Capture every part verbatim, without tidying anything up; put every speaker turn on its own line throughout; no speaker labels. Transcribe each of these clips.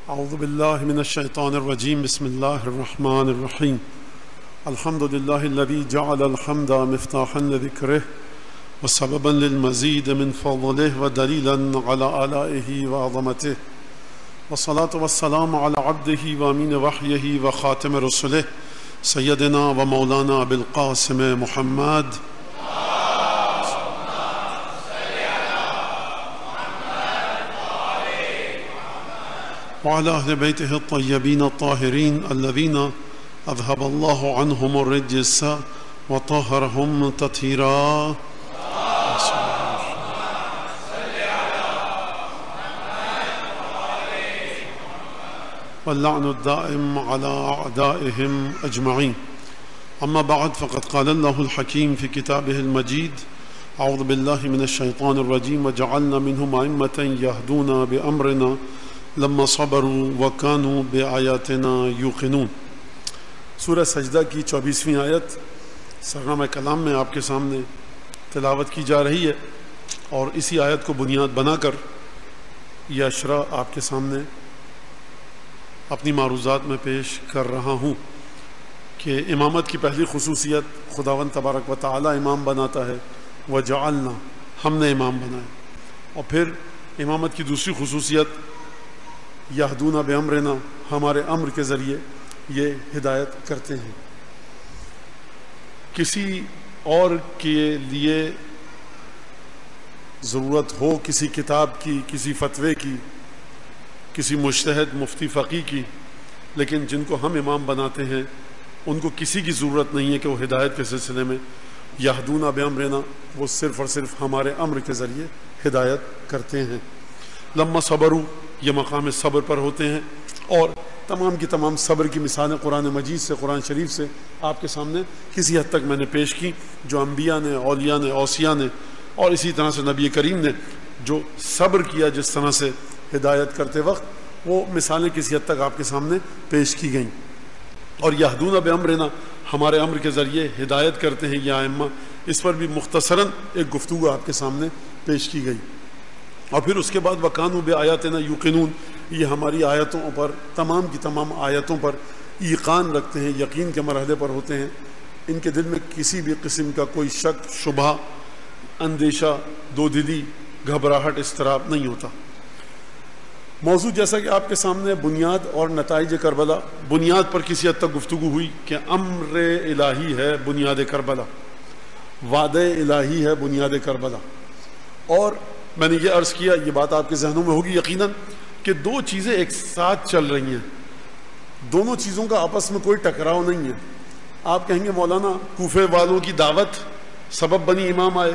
اعوذ باللہ من الشیطان الرجیم بسم اللہ الرحمن الرحیم الحمد للہ الذی جعل الحمد مفتاحا لذکرہ وسببا للمزید من فضلہ ودلیلا علی آلائہ وعظمتہ والصلاة والسلام علی عبدہ وامین وحیہ وخاتم رسلہ سیدنا و مولانا ابی القاسم محمد وعلى أهل بيته الطيبين الطاهرين الذين أذهب الله عنهم الرجس وطهرهم تطهيرا واللعن الدائم على أعدائهم أجمعين. أما بعد فقد قال الله الحكيم في كتابه المجيد أعوذ بالله من الشيطان الرجيم وجعلنا منهم أئمة يهدون بأمرنا لما صبروا وكانوا بآياتنا يوقنون. سورہ سجدہ کی چوبیسویں آیت سرنامہ کلام میں آپ کے سامنے تلاوت کی جا رہی ہے، اور اسی آیت کو بنیاد بنا کر یہ اشرا آپ کے سامنے اپنی معروضات میں پیش کر رہا ہوں کہ امامت کی پہلی خصوصیت خداوند تبارک و تعالی امام بناتا ہے، وجعلنا ہم نے امام بنایا. اور پھر امامت کی دوسری خصوصیت یہدون بامرنا ہمارے امر کے ذریعے یہ ہدایت کرتے ہیں. کسی اور کے لیے ضرورت ہو کسی کتاب کی، کسی فتوے کی، کسی مجتہد مفتی فقی کی، لیکن جن کو ہم امام بناتے ہیں ان کو کسی کی ضرورت نہیں ہے کہ وہ ہدایت کے سلسلے میں یہدون بامرنا، وہ صرف اور صرف ہمارے امر کے ذریعے ہدایت کرتے ہیں. لما صبروا یہ مقام صبر پر ہوتے ہیں، اور تمام کی تمام صبر کی مثالیں قرآن مجید سے، قرآن شریف سے آپ کے سامنے کسی حد تک میں نے پیش کی، جو انبیاء نے، اولیاء نے، اوصیاء نے، اور اسی طرح سے نبی کریم نے جو صبر کیا جس طرح سے ہدایت کرتے وقت، وہ مثالیں کسی حد تک آپ کے سامنے پیش کی گئیں. اور یہدون بامرنا ہمارے امر کے ذریعے ہدایت کرتے ہیں یا ائمہ، اس پر بھی مختصراً ایک گفتگو آپ کے سامنے پیش کی گئی. اور پھر اس کے بعد وَكَانُوا بِآيَاتِنَا يُوقِنُونَ یہ ہماری آیتوں پر، تمام کی تمام آیتوں پر ایقان رکھتے ہیں، یقین کے مرحلے پر ہوتے ہیں. ان کے دل میں کسی بھی قسم کا کوئی شک، شبہ، اندیشہ، دو دلی، گھبراہٹ، اضطراب نہیں ہوتا. موضوع جیسا کہ آپ کے سامنے بنیاد اور نتائج کربلا، بنیاد پر کسی حد تک گفتگو ہوئی کہ امر الہی ہے بنیاد کربلا، وعدہ الہی ہے بنیاد کربلا. اور میں نے یہ عرض کیا، یہ بات آپ کے ذہنوں میں ہوگی یقیناً، کہ دو چیزیں ایک ساتھ چل رہی ہیں، دونوں چیزوں کا آپس میں کوئی ٹکراؤ نہیں ہے. آپ کہیں گے مولانا کوفے والوں کی دعوت سبب بنی امام آئے،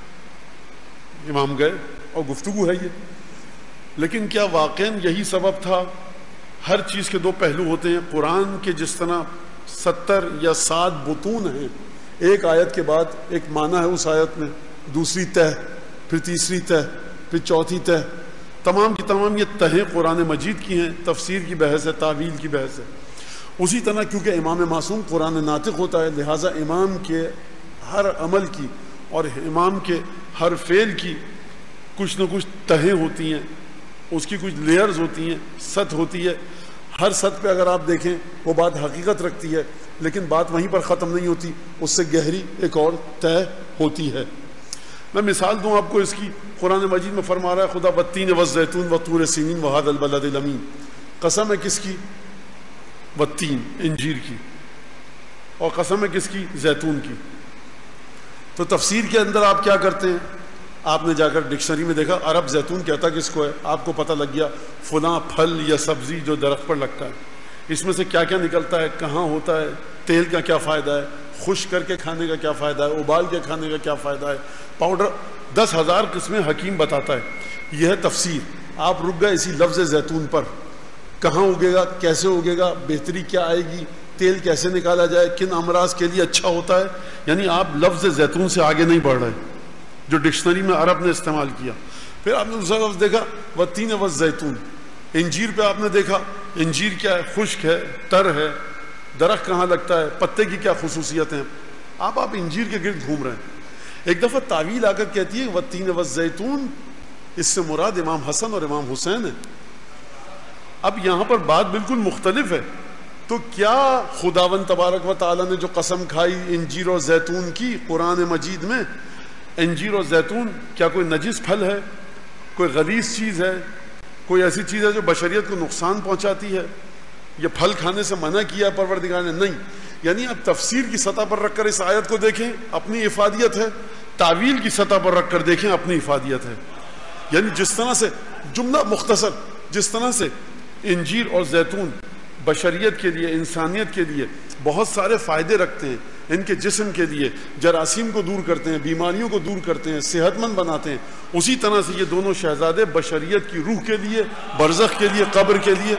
امام گئے اور گفتگو ہے یہ، لیکن کیا واقعاً یہی سبب تھا؟ ہر چیز کے دو پہلو ہوتے ہیں. قرآن کے جس طرح ستر یا سات بطون ہیں، ایک آیت کے بعد ایک معنی ہے اس آیت میں، دوسری تہ، پھر تیسری تہ، پھر چوتھی تہ، تمام کی تمام یہ تہیں قرآن مجید کی ہیں، تفسیر کی بحث ہے، تعویل کی بحث ہے. اسی طرح کیونکہ امام معصوم قرآن ناطق ہوتا ہے، لہٰذا امام کے ہر عمل کی اور امام کے ہر فعل کی کچھ نہ کچھ تہیں ہوتی ہیں، اس کی کچھ لیئرز ہوتی ہیں، سطح ہوتی ہے. ہر سطح پہ اگر آپ دیکھیں وہ بات حقیقت رکھتی ہے، لیکن بات وہیں پر ختم نہیں ہوتی، اس سے گہری ایک اور طے ہوتی ہے. میں مثال دوں آپ کو اس کی. قرآن مجید میں فرما رہا ہے خدا والتین والزیتون وطور سینین وہذا البلد الامین. قسم ہے کس کی؟ والتین، انجیر کی. اور قسم ہے کس کی؟ زیتون کی. تو تفسیر کے اندر آپ کیا کرتے ہیں؟ آپ نے جا کر ڈکشنری میں دیکھا عرب زیتون کہتا کس کو ہے، آپ کو پتہ لگ گیا فلاں پھل یا سبزی جو درخت پر لگتا ہے، اس میں سے کیا کیا نکلتا ہے، کہاں ہوتا ہے، تیل کا کیا فائدہ ہے، خشک کر کے کھانے کا کیا فائدہ ہے، ابال کے کھانے کا کیا فائدہ ہے، پاؤڈر، دس ہزار قسمیں حکیم بتاتا ہے. یہ ہے تفسیر. آپ رک گئے اسی لفظ زیتون پر، کہاں اگے گا، کیسے اگے گا، بہتری کیا آئے گی، تیل کیسے نکالا جائے، کن امراض کے لیے اچھا ہوتا ہے. یعنی آپ لفظ زیتون سے آگے نہیں بڑھ رہے جو ڈکشنری میں عرب نے استعمال کیا. پھر آپ نے دوسرا لفظ دیکھا والتین والزیتون. انجیر پہ آپ نے دیکھا انجیر کیا ہے، خشک ہے، تر ہے، درخت کہاں لگتا ہے، پتے کی کیا خصوصیت ہیں. آپ آپ انجیر کے گرد گھوم رہے ہیں. ایک دفعہ تعویل آ کر کہتی ہے والتین والزیتون، اس سے مراد امام حسن اور امام حسین ہے. اب یہاں پر بات بالکل مختلف ہے. تو کیا خداوند تبارک و تعالیٰ نے جو قسم کھائی انجیر اور زیتون کی قرآن مجید میں، انجیر اور زیتون کیا کوئی نجس پھل ہے، کوئی غلیظ چیز ہے، کوئی ایسی چیز ہے جو بشریت کو نقصان پہنچاتی ہے؟ یہ پھل کھانے سے منع کیا پروردگار نے؟ نہیں. یعنی اب تفسیر کی سطح پر رکھ کر اس آیت کو دیکھیں اپنی افادیت ہے، تعویل کی سطح پر رکھ کر دیکھیں اپنی افادیت ہے. یعنی جس طرح سے جملہ مختصر، جس طرح سے انجیر اور زیتون بشریت کے لیے، انسانیت کے لیے بہت سارے فائدے رکھتے ہیں، ان کے جسم کے لیے جراثیم کو دور کرتے ہیں، بیماریوں کو دور کرتے ہیں، صحت مند بناتے ہیں، اسی طرح سے یہ دونوں شہزادے بشریت کی روح کے لیے، برزخ کے لیے، قبر کے لیے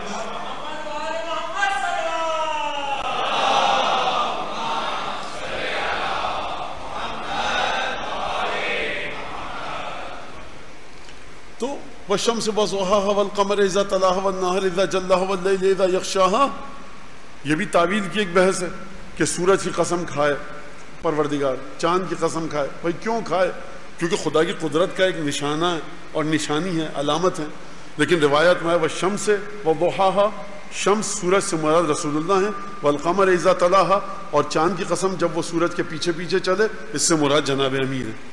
تو والشمس وضحاها والقمر اذا تلاها والنهار اذا جلاها والليل اذا يغشاها. یہ بھی تعویل کی ایک بحث ہے کہ سورج کی قسم کھائے پروردگار، چاند کی قسم کھائے. بھائی کیوں کھائے؟ کیونکہ خدا کی قدرت کا ایک نشانہ ہے اور نشانی ہے، علامت ہے. لیکن روایت میں ہے والشمس وضحاها، شمس سورج سے مراد رسول اللہ ہیں، والقمر اذا تلاها، اور چاند کی قسم جب وہ سورج کے پیچھے پیچھے چلے اس سے مراد جناب امیر ہے.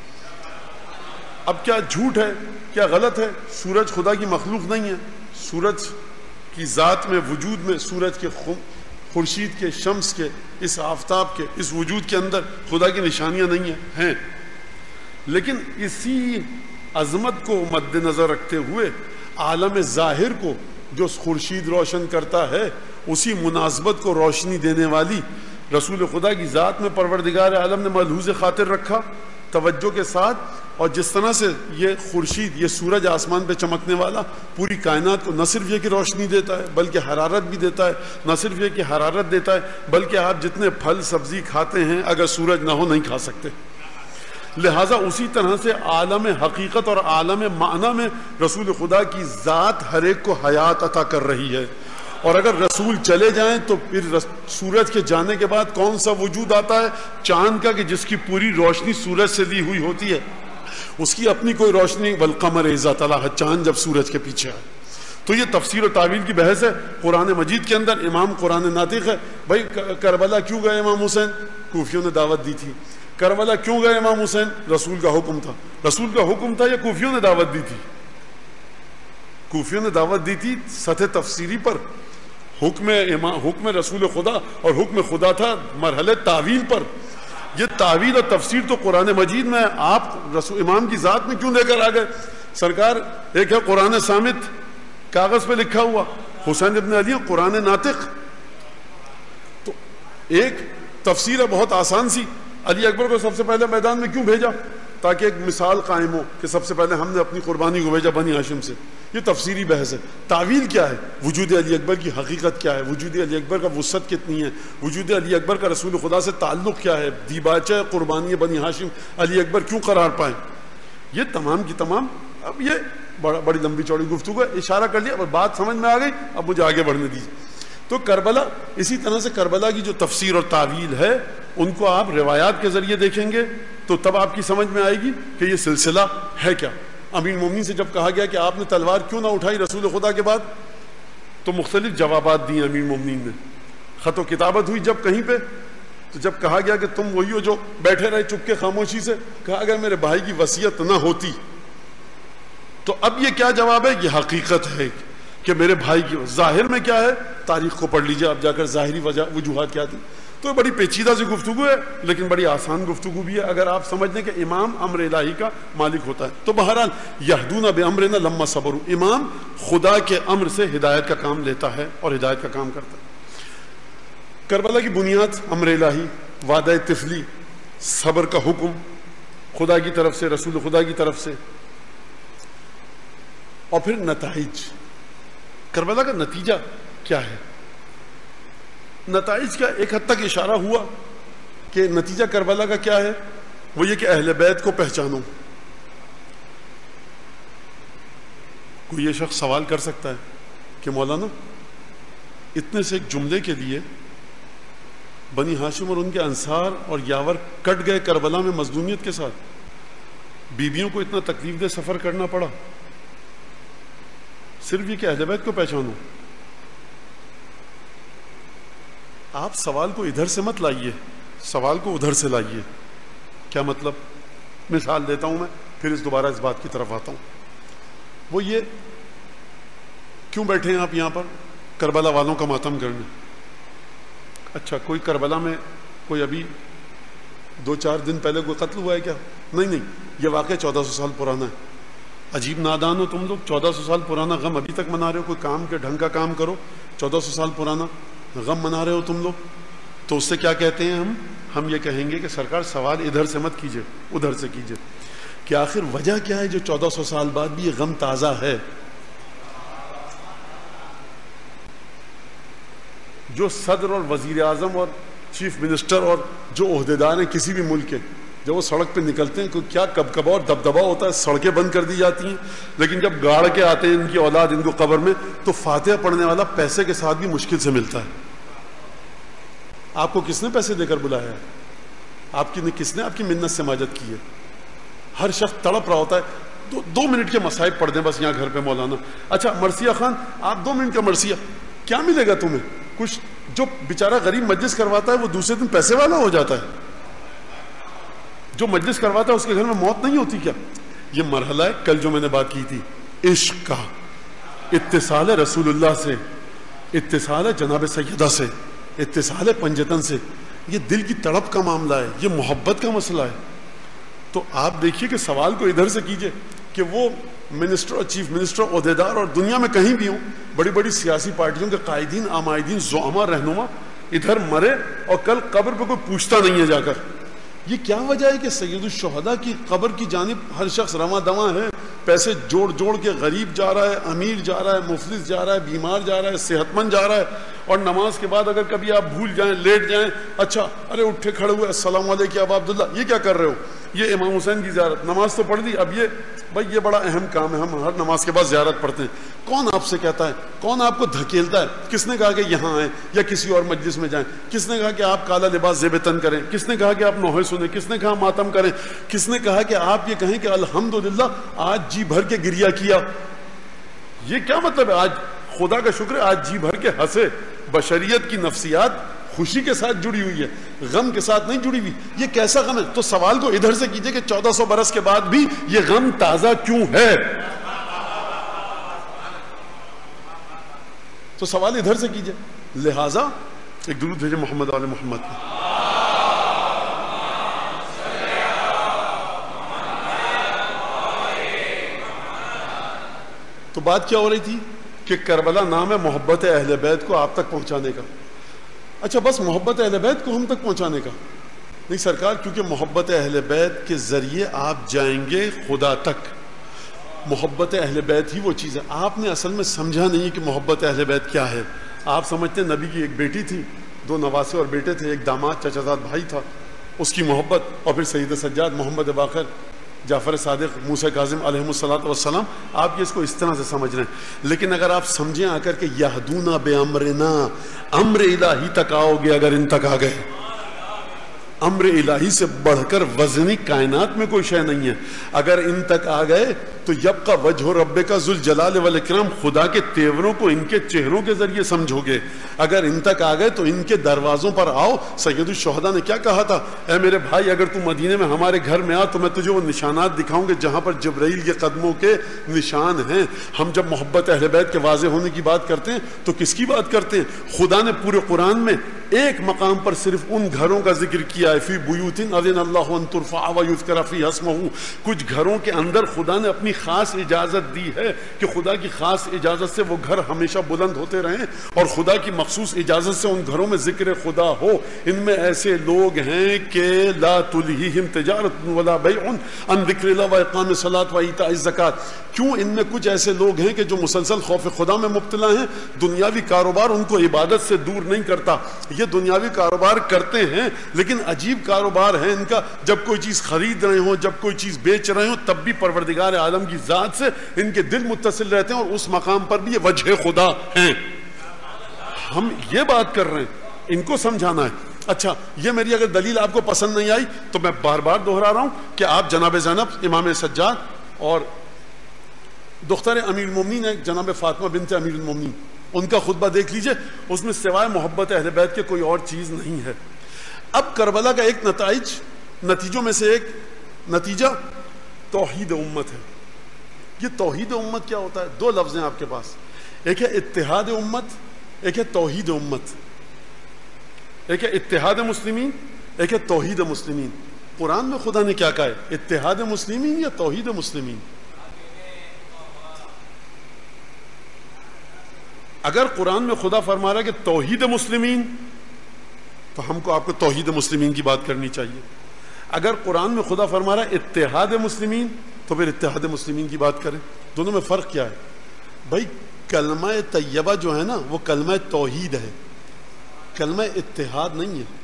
اب کیا جھوٹ ہے، کیا غلط ہے؟ سورج خدا کی مخلوق نہیں ہے. سورج کی ذات میں، وجود میں، سورج کے خورشید کے، شمس کے، اس آفتاب کے، اس وجود کے اندر خدا کی نشانیاں نہیں ہیں ہیں لیکن اسی عظمت کو مد نظر رکھتے ہوئے عالم ظاہر کو جو خورشید روشن کرتا ہے، اسی مناسبت کو روشنی دینے والی رسول خدا کی ذات میں پروردگار عالم نے ملحوظ خاطر رکھا توجہ کے ساتھ. اور جس طرح سے یہ خورشید، یہ سورج آسمان پہ چمکنے والا پوری کائنات کو نہ صرف یہ کہ روشنی دیتا ہے بلکہ حرارت بھی دیتا ہے، نہ صرف یہ کہ حرارت دیتا ہے بلکہ آپ جتنے پھل سبزی کھاتے ہیں اگر سورج نہ ہو نہیں کھا سکتے. لہٰذا اسی طرح سے عالم حقیقت اور عالم معنی میں رسول خدا کی ذات ہر ایک کو حیات عطا کر رہی ہے. اور اگر رسول چلے جائیں تو پھر سورج کے جانے کے بعد کون سا وجود آتا ہے؟ چاند کا، کہ جس کی پوری روشنی سورج سے لی ہوئی ہوتی ہے، اس کی اپنی کوئی روشنی. والقمر اذا تلاها، چاند جب سورج کے پیچھے آئے. تو یہ تفسیر و تعویل کی بحث ہے قرآن مجید کے اندر. امام قرآن ناطق ہے. بھائی کربلا کیوں گئے امام حسین؟ کوفیوں نے دعوت دی تھی. کربلا کیوں گئے امام حسین؟ رسول کا حکم تھا. رسول کا حکم تھا یا کوفیوں نے دعوت دی تھی؟ کوفیوں نے دعوت دی تھی سطح تفسیری پر. حکم امام، حکم رسول خدا اور حکم خدا تھا مرحلہ تعویل پر. یہ تعویل اور تفسیر تو قرآن مجید میں. آپ رسول امام کی ذات میں کیوں لے کر آ گئے؟ سرکار ایک ہے قرآن صامت کاغذ پہ لکھا ہوا، حسین ابن علی قرآن ناطق. تو ایک تفسیر ہے بہت آسان سی. علی اکبر کو سب سے پہلے میدان میں کیوں بھیجا؟ تاکہ ایک مثال قائم ہو کہ سب سے پہلے ہم نے اپنی قربانی کو بھیجا بنی ہاشم سے. یہ تفسیری بحث ہے. تعویل کیا ہے؟ وجود علی اکبر کی حقیقت کیا ہے؟ وجود علی اکبر کا وسعت کتنی ہے؟ وجود علی اکبر کا رسول خدا سے تعلق کیا ہے؟ دیباچہ قربانی بنی ہاشم علی اکبر کیوں قرار پائیں؟ یہ تمام کی تمام. اب یہ بڑا بڑی لمبی چوڑی گفتگو ہے، اشارہ کر لیا، اب بات سمجھ میں آ گئی. اب مجھے آگے بڑھنے دیجیے. تو کربلا، اسی طرح سے کربلا کی جو تفسیر اور تعویل ہے ان کو آپ روایات کے ذریعے دیکھیں گے تو تب آپ کی سمجھ میں آئے گی کہ یہ سلسلہ ہے کیا. امیر مومنین سے جب کہا گیا کہ آپ نے تلوار کیوں نہ اٹھائی رسول خدا کے بعد، تو مختلف جوابات دیے امیر مومنین نے. خط و کتابت ہوئی جب کہیں پہ، تو جب کہا گیا کہ تم وہی ہو جو بیٹھے رہے چپ کے خاموشی سے، کہا اگر میرے بھائی کی وصیت نہ ہوتی. تو اب یہ کیا جواب ہے؟ یہ حقیقت ہے کہ میرے بھائی کی. ظاہر میں کیا ہے؟ تاریخ کو پڑھ لیجئے آپ جا کر، ظاہری وجہ وجوہات کیا تھی. تو بڑی پیچیدہ سی گفتگو ہے لیکن بڑی آسان گفتگو بھی ہے اگر آپ سمجھ لیں کہ امام امر الہی کا مالک ہوتا ہے. تو بہرحال یہدون بامرنا لما صبروا، امام خدا کے امر سے ہدایت کا کام لیتا ہے اور ہدایت کا کام کرتا ہے. کربلا کی بنیاد امر الہی، وعدہ طفلی، صبر کا حکم خدا کی طرف سے، رسول خدا کی طرف سے، اور پھر نتائج. کربلا کا نتیجہ کیا ہے؟ نتائج کا ایک حد تک اشارہ ہوا کہ نتیجہ کربلا کا کیا ہے. وہ یہ کہ اہل بیت کو پہچانو. کوئی یہ شخص سوال کر سکتا ہے کہ مولانا اتنے سے ایک جملے کے لیے بنی ہاشم اور ان کے انصار اور یاور کٹ گئے کربلا میں مظلومیت کے ساتھ، بیویوں کو اتنا تکلیف دہ سفر کرنا پڑا، صرف یہ کہ اہل بیت کو پہچانو. آپ سوال کو ادھر سے مت لائیے، سوال کو ادھر سے لائیے. کیا مطلب؟ مثال دیتا ہوں میں، پھر اس دوبارہ اس بات کی طرف آتا ہوں. وہ یہ کیوں بیٹھے ہیں آپ یہاں پر؟ کربلا والوں کا ماتم کرنے. اچھا، کوئی کربلا میں کوئی ابھی دو چار دن پہلے کوئی قتل ہوا ہے کیا؟ نہیں نہیں، یہ واقعہ چودہ سو سال پرانا ہے. عجیب نادان ہو تم لوگ، چودہ سو سال پرانا غم ابھی تک منا رہے ہو. کوئی کام کے ڈھنگ کا کام کرو، چودہ سو سال پرانا غم منا رہے ہو تم لوگ. تو اس سے کیا کہتے ہیں ہم ہم یہ کہیں گے کہ سرکار سوال ادھر سے مت کیجئے، ادھر سے کیجئے کہ آخر وجہ کیا ہے جو چودہ سو سال بعد بھی یہ غم تازہ ہے. جو صدر اور وزیر اعظم اور چیف منسٹر اور جو عہدیدار ہیں کسی بھی ملک کے، جب وہ سڑک پہ نکلتے ہیں کوئی کیا کب کبا اور دبدبا ہوتا ہے، سڑکیں بند کر دی جاتی ہیں. لیکن جب گاڑ کے آتے ہیں ان کی اولاد ان کو قبر میں، تو فاتحہ پڑھنے والا پیسے کے ساتھ بھی مشکل سے ملتا ہے. آپ کو کس نے پیسے دے کر بلایا ہے؟ آپ کی کس نے آپ کی منت سے ماجت کی ہے؟ ہر شخص تڑپ رہا ہوتا ہے دو, دو منٹ کے مصائب پڑھ دیں بس یہاں گھر پہ مولانا. اچھا مرثیہ خان، آپ دو منٹ کا مرثیہ کیا ملے گا تمہیں؟ کچھ. جو بیچارہ غریب مجلس کرواتا ہے وہ دوسرے دن پیسے والا ہو جاتا ہے. جو مجلس کرواتا ہے اس کے گھر میں موت نہیں ہوتی کیا؟ یہ مرحلہ ہے کل جو میں نے بات کی تھی، عشق کا، اتصال ہے رسول اللہ سے، اتصال ہے جناب سیدہ سے، اتصال ہے پنجتن سے. یہ دل کی تڑپ کا معاملہ ہے، یہ محبت کا مسئلہ ہے. تو آپ دیکھیے کہ سوال کو ادھر سے کیجئے کہ وہ منسٹر اور چیف منسٹر، عہدیدار اور دنیا میں کہیں بھی ہوں، بڑی بڑی سیاسی پارٹیوں کے قائدین، عمائدین، زعما، رہنما ادھر مرے اور کل قبر پہ کوئی پوچھتا نہیں ہے جا کر. یہ کیا وجہ ہے کہ سید الشہداء کی قبر کی جانب ہر شخص رواں دواں ہے، پیسے جوڑ جوڑ کے، غریب جا رہا ہے، امیر جا رہا ہے، مفلس جا رہا ہے، بیمار جا رہا ہے، صحت مند جا رہا ہے. اور نماز کے بعد اگر کبھی آپ بھول جائیں، لیٹ جائیں، اچھا ارے اٹھے کھڑے ہوئے، السلام علیکم ابا عبداللہ، یہ کیا کر رہے ہو؟ یہ امام حسین کی زیارت. نماز تو پڑھ دی، اب یہ بھائی یہ بڑا اہم کام ہے، ہم ہر نماز کے بعد زیارت پڑھتے ہیں. کون آپ سے کہتا ہے؟ کون آپ کو دھکیلتا ہے؟ کس نے کہا کہ یہاں آئیں یا کسی اور مجلس میں جائیں؟ کس نے کہا کہ آپ کالا لباس زیب تن کریں؟ کس نے کہا کہ آپ نوحے سنیں؟ کس نے کہا ماتم کریں؟ کس نے کہا کہ آپ یہ کہیں کہ الحمدللہ آج جی بھر کے گریا کیا؟ یہ کیا مطلب ہے؟ آج خدا کا شکر ہے آج جی بھر کے ہنسے. بشریت کی نفسیات خوشی کے ساتھ جڑی ہوئی ہے، غم کے ساتھ نہیں جڑی ہوئی. یہ کیسا غم ہے؟ تو سوال کو ادھر سے کیجئے کہ چودہ سو برس کے بعد بھی یہ غم تازہ کیوں ہے؟ تو سوال ادھر سے کیجئے. لہذا ایک درود بھیجے محمد آل محمد کو. تو بات کیا ہو رہی تھی کہ کربلا نام ہے محبت اہل بیت کو آپ تک پہنچانے کا. اچھا بس محبت اہل بیت کو ہم تک پہنچانے کا نہیں سرکار، کیونکہ محبت اہل بیت کے ذریعے آپ جائیں گے خدا تک. محبت اہل بیت ہی وہ چیز ہے. آپ نے اصل میں سمجھا نہیں کہ محبت اہل بیت کیا ہے. آپ سمجھتے ہیں نبی کی ایک بیٹی تھی، دو نواسے اور بیٹے تھے، ایک داماد چچا زاد بھائی تھا، اس کی محبت، اور پھر سید سجاد، محمد باقر، جعفر صادق، موسیٰ کاظم علیہ الصلوۃ والسلام. آپ یہ اس کو اس طرح سے سمجھ رہے ہیں. لیکن اگر آپ سمجھیں آ کر کہ یہدونا بے امرنا، امر الہی تک آؤ گے اگر ان تک آ گئے. امر الہی سے بڑھ کر وزنی کائنات میں کوئی شے نہیں ہے. اگر ان تک آ گئے تو یبقى وجہ رب کا ذوالجلال والاکرام، خدا کے تیوروں کو ان کے چہروں کے ذریعے سمجھو گے. اگر ان تک آ گئے تو ان کے دروازوں پر آؤ. سید الشہداء نے کیا کہا تھا؟ اے میرے بھائی اگر تو مدینے میں ہمارے گھر میں آ تو میں تجھے وہ نشانات دکھاؤں گے جہاں پر جبرائیل کے قدموں کے نشان ہیں. ہم جب محبت اہل بیت کے واضح ہونے کی بات کرتے ہیں تو کس کی بات کرتے ہیں؟ خدا نے پورے قرآن میں ایک مقام پر صرف ان گھروں کا ذکر کیا ہے، فی بیوت اذن اللہ ان ترفع ویذکر فیہا اسمہ. کچھ گھروں کے اندر خدا نے اپنی خاص اجازت دی ہے کہ خدا کی خاص اجازت سے وہ گھر ہمیشہ بلند ہوتے رہیں، اور خدا کی مخصوص اجازت سے ان گھروں میں ذکر خدا ہو. ان میں ایسے لوگ ہیں کہ لا تلہیہم تجارت ولا بیع عن ذکر اللہ واقام الصلاۃ وایتاء الزکات. کیوں؟ ان میں کچھ ایسے لوگ ہیں کہ جو مسلسل خوف خدا میں مبتلا ہیں. دنیاوی کاروبار ان کو عبادت سے دور نہیں کرتا. یہ دنیاوی کاروبار کرتے ہیں لیکن عجیب کاروبار ہے ان کا. جب کوئی چیز خرید رہے ہوں، جب کوئی چیز بیچ رہے ہوں، تب بھی پروردگار عالم کی ذات سے ان کے دل متصل رہتے ہیں، اور اس مقام پر بھی یہ وجہ خدا ہیں. ہم یہ بات کر رہے ہیں، ان کو سمجھانا ہے. اچھا یہ میری اگر دلیل آپ کو پسند نہیں آئی تو میں بار بار دہرا رہا ہوں کہ آپ جناب زینب امام سجاد اور دختر امیر المومنین ہے جناب فاطمہ بنت امیر المومنین، ان کا خطبہ دیکھ لیجئے، اس میں سوائے محبت اہل بیت کے کوئی اور چیز نہیں ہے۔ اب کربلا کا ایک نتائج نتیجوں میں سے ایک نتیجہ توحید امت ہے۔ یہ توحید امت کیا ہوتا ہے؟ دو لفظ ہیں آپ کے پاس، ایک ہے اتحاد امت، ایک ہے توحید امت۔ ایک ہے اتحاد مسلمین، ایک ہے توحید مسلمین۔ قرآن میں خدا نے کیا کہا ہے؟ اتحاد مسلمین یا توحید مسلمین؟ اگر قرآن میں خدا فرما رہا ہے کہ توحید مسلمین، تو ہم کو آپ کو توحید مسلمین کی بات کرنی چاہیے۔ اگر قرآن میں خدا فرما رہا ہے اتحاد مسلمین، تو پھر اتحاد مسلمین کی بات کریں۔ دونوں میں فرق کیا ہے؟ بھائی کلمہ طیبہ جو ہے نا وہ کلمہ توحید ہے، کلمہ اتحاد نہیں ہے۔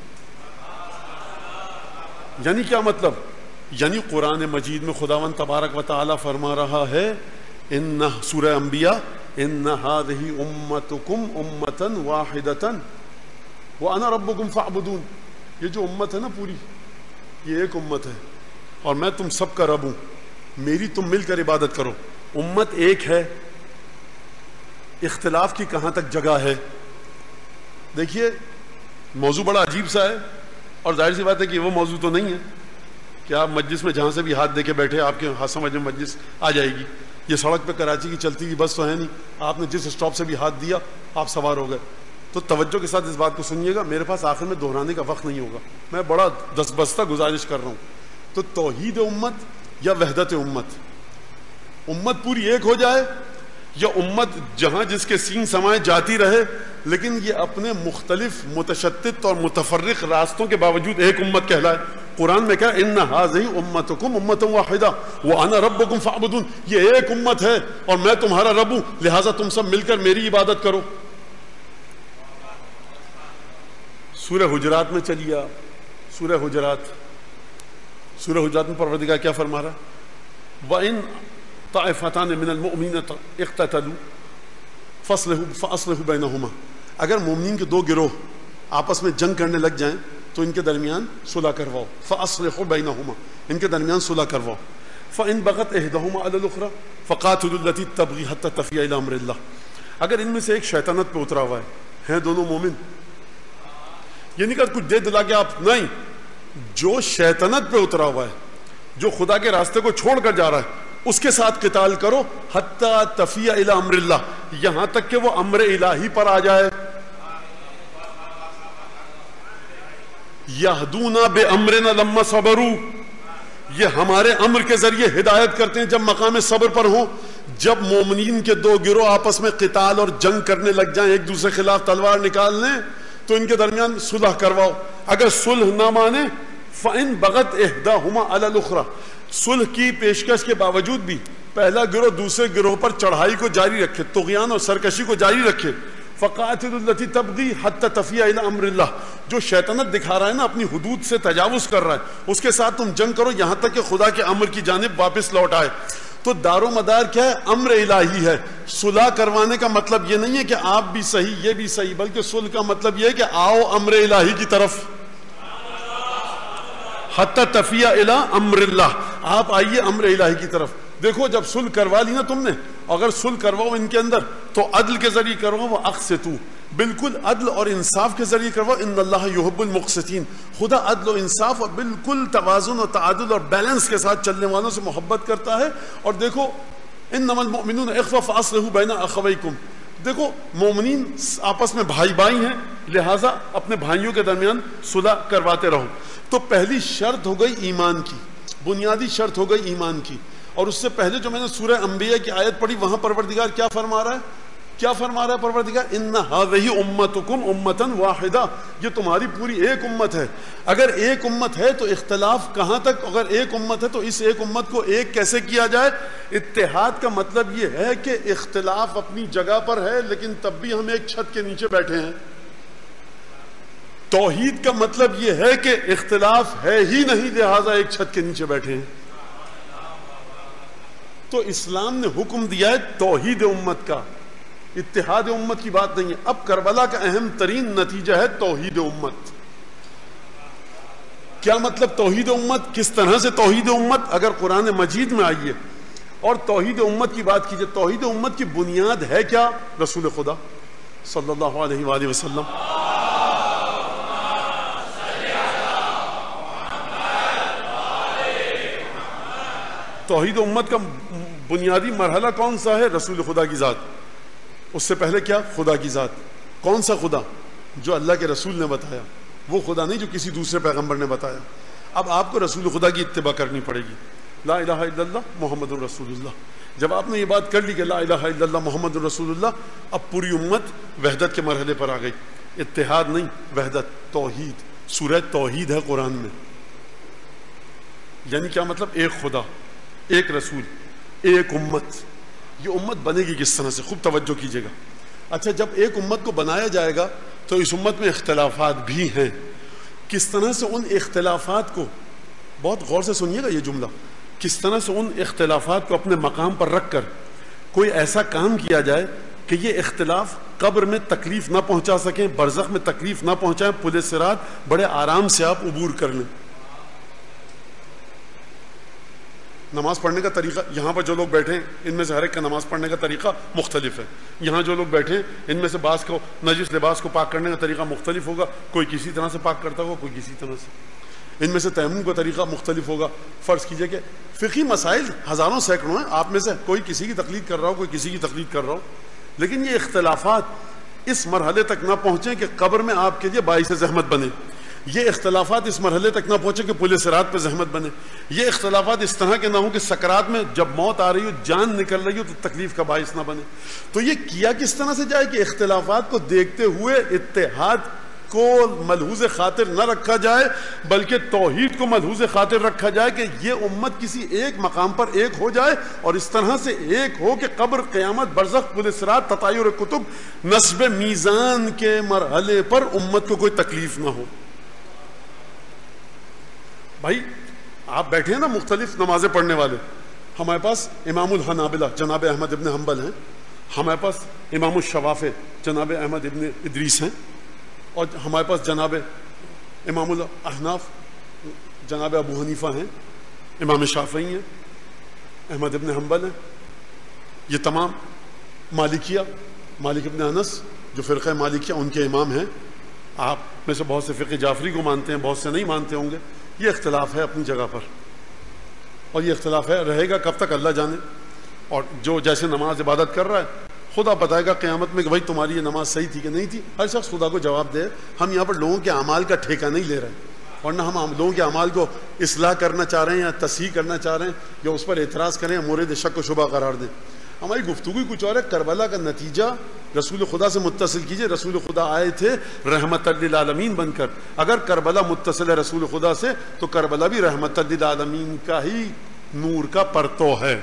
یعنی کیا مطلب؟ یعنی قرآن مجید میں خداوند تبارک و تعالی فرما رہا ہے ان سورہ انبیاء ان هذه امتکم امتا واحدتا وانا ربکم فاعبدون۔ یہ جو امت ہے نا پوری، یہ ایک امت ہے اور میں تم سب کا رب ہوں، میری تم مل کر عبادت کرو۔ امت ایک ہے، اختلاف کی کہاں تک جگہ ہے؟ دیکھیے موضوع بڑا عجیب سا ہے، اور ظاہر سی بات ہے کہ وہ موضوع تو نہیں ہے کہ آپ مجلس میں جہاں سے بھی ہاتھ دے کے بیٹھے آپ کے ہاتھ سمجھ میں مجلس آ جائے گی۔ یہ سڑک پہ کراچی کی چلتی ہوئی بس تو ہے نہیں، آپ نے جس اسٹاپ سے بھی ہاتھ دیا آپ سوار ہو گئے۔ تو توجہ کے ساتھ اس بات کو سنیے گا، میرے پاس آخر میں دہرانے کا وقت نہیں ہوگا، میں بڑا دس بستہ گزارش کر رہا ہوں۔ تو توحید امت یا وحدت امت، امت پوری ایک ہو جائے، یا امت جہاں جس کے سین سمائے جاتی رہے لیکن یہ اپنے مختلف متشتت اور متفرق راستوں کے باوجود ایک امت کہلائے۔ قرآن میں کہا ان هذه امتکم امتا واحدہ وانا ربکم فاعبدون، یہ ایک امت ہے اور میں تمہارا رب ہوں، لہٰذا تم سب مل کر میری عبادت کرو۔ سورہ حجرات میں چلیے آپ، سورہ حجرات سورہ حجرات میں پروردگار کیا فرما رہا ہے؟ وَإِن طَائِفَتَانِ مِنَ الْمُؤْمِنِينَ اقْتَتَلُوا فَأَصْلِحُوا فَأَصْلِحُوا بَيْنَهُمَا۔ اگر مومنین کے دو گروہ آپس میں جنگ کرنے لگ جائیں تو ان کے درمیان صلح کرواؤ، فَأَصْلِحُوا بَيْنَهُمَا، ان کے درمیان صلح کرواؤ۔ فَإِن بَغَتْ إِحْدَاهُمَا عَلَى الْأُخْرَى فَقَاتِلُوا الَّتِي تَبْغِي حَتَّى تَفِيَ إِلَى أَمْرِ اللَّهِ۔ اگر ان میں سے ایک شیطنت پہ اترا ہوا ہے، ہیں دونوں مومن، یہ نہیں کہ کچھ دے دلا کے آپ، نہیں، جو شیطنت پہ اترا ہوا ہے، جو خدا کے راستے کو چھوڑ کر جا رہا ہے، اس کے ساتھ قتال کرو، حتی تفیع الی امر اللہ، یہاں تک کہ وہ امر الہی پر آ جائے۔ یہدونا بامرنا لما صبروا، یہ ہمارے امر کے ذریعے ہدایت کرتے ہیں جب مقام صبر پر ہوں۔ جب مومنین کے دو گروہ آپس میں قتال اور جنگ کرنے لگ جائیں، ایک دوسرے کے خلاف تلوار نکال لیں، تو ان کے درمیان صلح کرواؤ۔ اگر صلح نہ مانے فَإِن بَغَتْ إِحْدَاهُمَا عَلَى الْأُخْرَى، صلح کی پیشکش کے باوجود بھی پہلا گروہ دوسرے گروہ پر چڑھائی کو جاری رکھے، طغیان اور سرکشی کو جاری رکھے، فَقَاتِلُوا الَّتِي تَبْغِي حَتَّى تَفِيَ إِلَى أَمْرِ اللَّهِ، جو شیطنت دکھا رہا ہے نا، اپنی حدود سے تجاوز کر رہا ہے، اس کے ساتھ تم جنگ کرو یہاں تک کہ خدا کے امر کی جانب واپس لوٹ آئے۔ تو دار و مدار کیا ہے؟ امر الہی ہے۔ صلح کروانے کا مطلب یہ نہیں ہے کہ آپ بھی صحیح یہ بھی صحیح، بلکہ صلح کا مطلب یہ ہے کہ آؤ امر الہی کی طرف، حتی تفیع الی امر اللہ، آپ آئیے امر الہی کی طرف۔ دیکھو جب صلح کروا لی نا تم نے، اگر صلح کرواؤ ان کے اندر تو عدل کے ذریعے کرواؤ، وہ اقسطوا، بالکل عدل اور انصاف کے ذریعے کرواؤ، ان اللہ یحب المقسطین، خدا عدل و انصاف اور بالکل توازن اور تعادل اور بیلنس کے ساتھ چلنے والوں سے محبت کرتا ہے۔ اور دیکھو انما المؤمنون اخوہ فاصلحوا بین اخویکم، دیکھو مومنین آپس میں بھائی بھائی ہیں، لہٰذا اپنے بھائیوں کے درمیان صلح کرواتے رہو۔ تو پہلی شرط ہو گئی ایمان کی، بنیادی شرط ہو گئی ایمان کی۔ اور اس سے پہلے جو میں نے سورہ انبیاء کی آیت پڑھی، وہاں پروردگار کیا فرما رہا ہے؟ کیا فرما رہا ہے پروردگار؟ ان هذه امتکم امتا واحدہ، یہ تمہاری پوری ایک امت ہے۔ اگر ایک امت ہے تو اختلاف کہاں تک؟ اگر ایک امت ہے تو اس ایک امت کو ایک کیسے کیا جائے؟ اتحاد کا مطلب یہ ہے کہ اختلاف اپنی جگہ پر ہے لیکن تب بھی ہم ایک چھت کے نیچے بیٹھے ہیں۔ توحید کا مطلب یہ ہے کہ اختلاف ہے ہی نہیں، لہذا ایک چھت کے نیچے بیٹھے ہیں۔ تو اسلام نے حکم دیا ہے توحید امت کا، اتحاد امت کی بات نہیں ہے۔ اب کربلا کا اہم ترین نتیجہ ہے توحید امت۔ کیا مطلب توحید امت؟ کس طرح سے توحید امت؟ اگر قرآن مجید میں آئیے اور توحید امت کی بات کیجئے، توحید امت کی بنیاد ہے کیا؟ رسول خدا صلی اللہ علیہ وآلہ وسلم. توحید امت کا بنیادی مرحلہ کون سا ہے؟ رسول خدا کی ذات. اس سے پہلے کیا؟ خدا کی ذات. کون سا خدا؟ جو اللہ کے رسول نے بتایا. وہ خدا نہیں جو کسی دوسرے پیغمبر نے بتایا. اب آپ کو رسول خدا کی اتباع کرنی پڑے گی. لا الہ الا اللہ محمد رسول اللہ. جب آپ نے یہ بات کر لی کہ لا الہ الا اللہ محمد رسول اللہ، اب پوری امت وحدت کے مرحلے پر آ گئی. اتحاد نہیں، وحدت، توحید. سورہ توحید ہے قرآن میں. یعنی کیا مطلب؟ ایک خدا، ایک رسول، ایک امت. یہ امت بنے گی کس طرح سے؟ خوب توجہ کیجیے گا. اچھا، جب ایک امت کو بنایا جائے گا تو اس امت میں اختلافات بھی ہیں. کس طرح سے ان اختلافات کو، بہت غور سے سنیے گا یہ جملہ، کس طرح سے ان اختلافات کو اپنے مقام پر رکھ کر کوئی ایسا کام کیا جائے کہ یہ اختلاف قبر میں تکلیف نہ پہنچا سکیں، برزخ میں تکلیف نہ پہنچائیں، پل صراط بڑے آرام سے آپ عبور کر لیں. نماز پڑھنے کا طریقہ، یہاں پر جو لوگ بیٹھے ہیں ان میں سے ہر ایک کا نماز پڑھنے کا طریقہ مختلف ہے. یہاں جو لوگ بیٹھے ہیں ان میں سے بعض کو نجس لباس کو پاک کرنے کا طریقہ مختلف ہوگا. کوئی کسی طرح سے پاک کرتا ہوگا، کوئی کسی طرح سے. ان میں سے تیمم کا طریقہ مختلف ہوگا. فرض کیجئے کہ فقہی مسائل ہزاروں سینکڑوں ہیں، آپ میں سے کوئی کسی کی تقلید کر رہا ہو، کوئی کسی کی تقلید کر رہا ہو، لیکن یہ اختلافات اس مرحلے تک نہ پہنچیں کہ قبر میں آپ کے لیے باعث زحمت بنے. یہ اختلافات اس مرحلے تک نہ پہنچے کہ پل صراط پہ زحمت بنے. یہ اختلافات اس طرح کے نہ ہوں کہ سکرات میں جب موت آ رہی ہو، جان نکل رہی ہو تو تکلیف کا باعث نہ بنے. تو یہ کیا کس طرح سے جائے کہ اختلافات کو دیکھتے ہوئے اتحاد کو ملحوظ خاطر نہ رکھا جائے، بلکہ توحید کو ملحوظ خاطر رکھا جائے کہ یہ امت کسی ایک مقام پر ایک ہو جائے، اور اس طرح سے ایک ہو کہ قبر، قیامت، برزخ، پل صراط، تطایر کتب، نصب میزان کے مرحلے پر امت کو کوئی تکلیف نہ ہو. بھائی آپ بیٹھے ہیں نا مختلف نمازیں پڑھنے والے. ہمارے پاس امام الحنابلہ جناب احمد ابن حنبل ہیں، ہمارے پاس امام الشوافع جناب احمد ابن ادریس ہیں، اور ہمارے پاس جناب امام الاحناف جناب ابو حنیفہ ہیں، امام شافعی ہیں، احمد ابن حنبل ہیں. یہ تمام مالکیہ، مالک ابن انس جو فرقہ مالکیہ ان کے امام ہیں. آپ میں سے بہت سے فقہ جعفری کو مانتے ہیں، بہت سے نہیں مانتے ہوں گے. یہ اختلاف ہے اپنی جگہ پر، اور یہ اختلاف ہے، رہے گا کب تک اللہ جانے. اور جو جیسے نماز عبادت کر رہا ہے، خدا بتائے گا قیامت میں کہ بھائی تمہاری یہ نماز صحیح تھی کہ نہیں تھی. ہر شخص خدا کو جواب دے. ہم یہاں پر لوگوں کے اعمال کا ٹھیکہ نہیں لے رہے، اور نہ ہم لوگوں کے اعمال کو اصلاح کرنا چاہ رہے ہیں یا تصحیح کرنا چاہ رہے ہیں یا اس پر اعتراض کریں یا مورد شک و شبہ قرار دیں. ہماری گفتگو کچھ اور ہے. کربلا کا نتیجہ رسول خدا سے متصل کیجئے. رسول خدا آئے تھے رحمت للعالمین بن کر. اگر کربلا متصل ہے رسول خدا سے تو کربلا بھی رحمت للعالمین کا ہی نور کا پرتو ہے.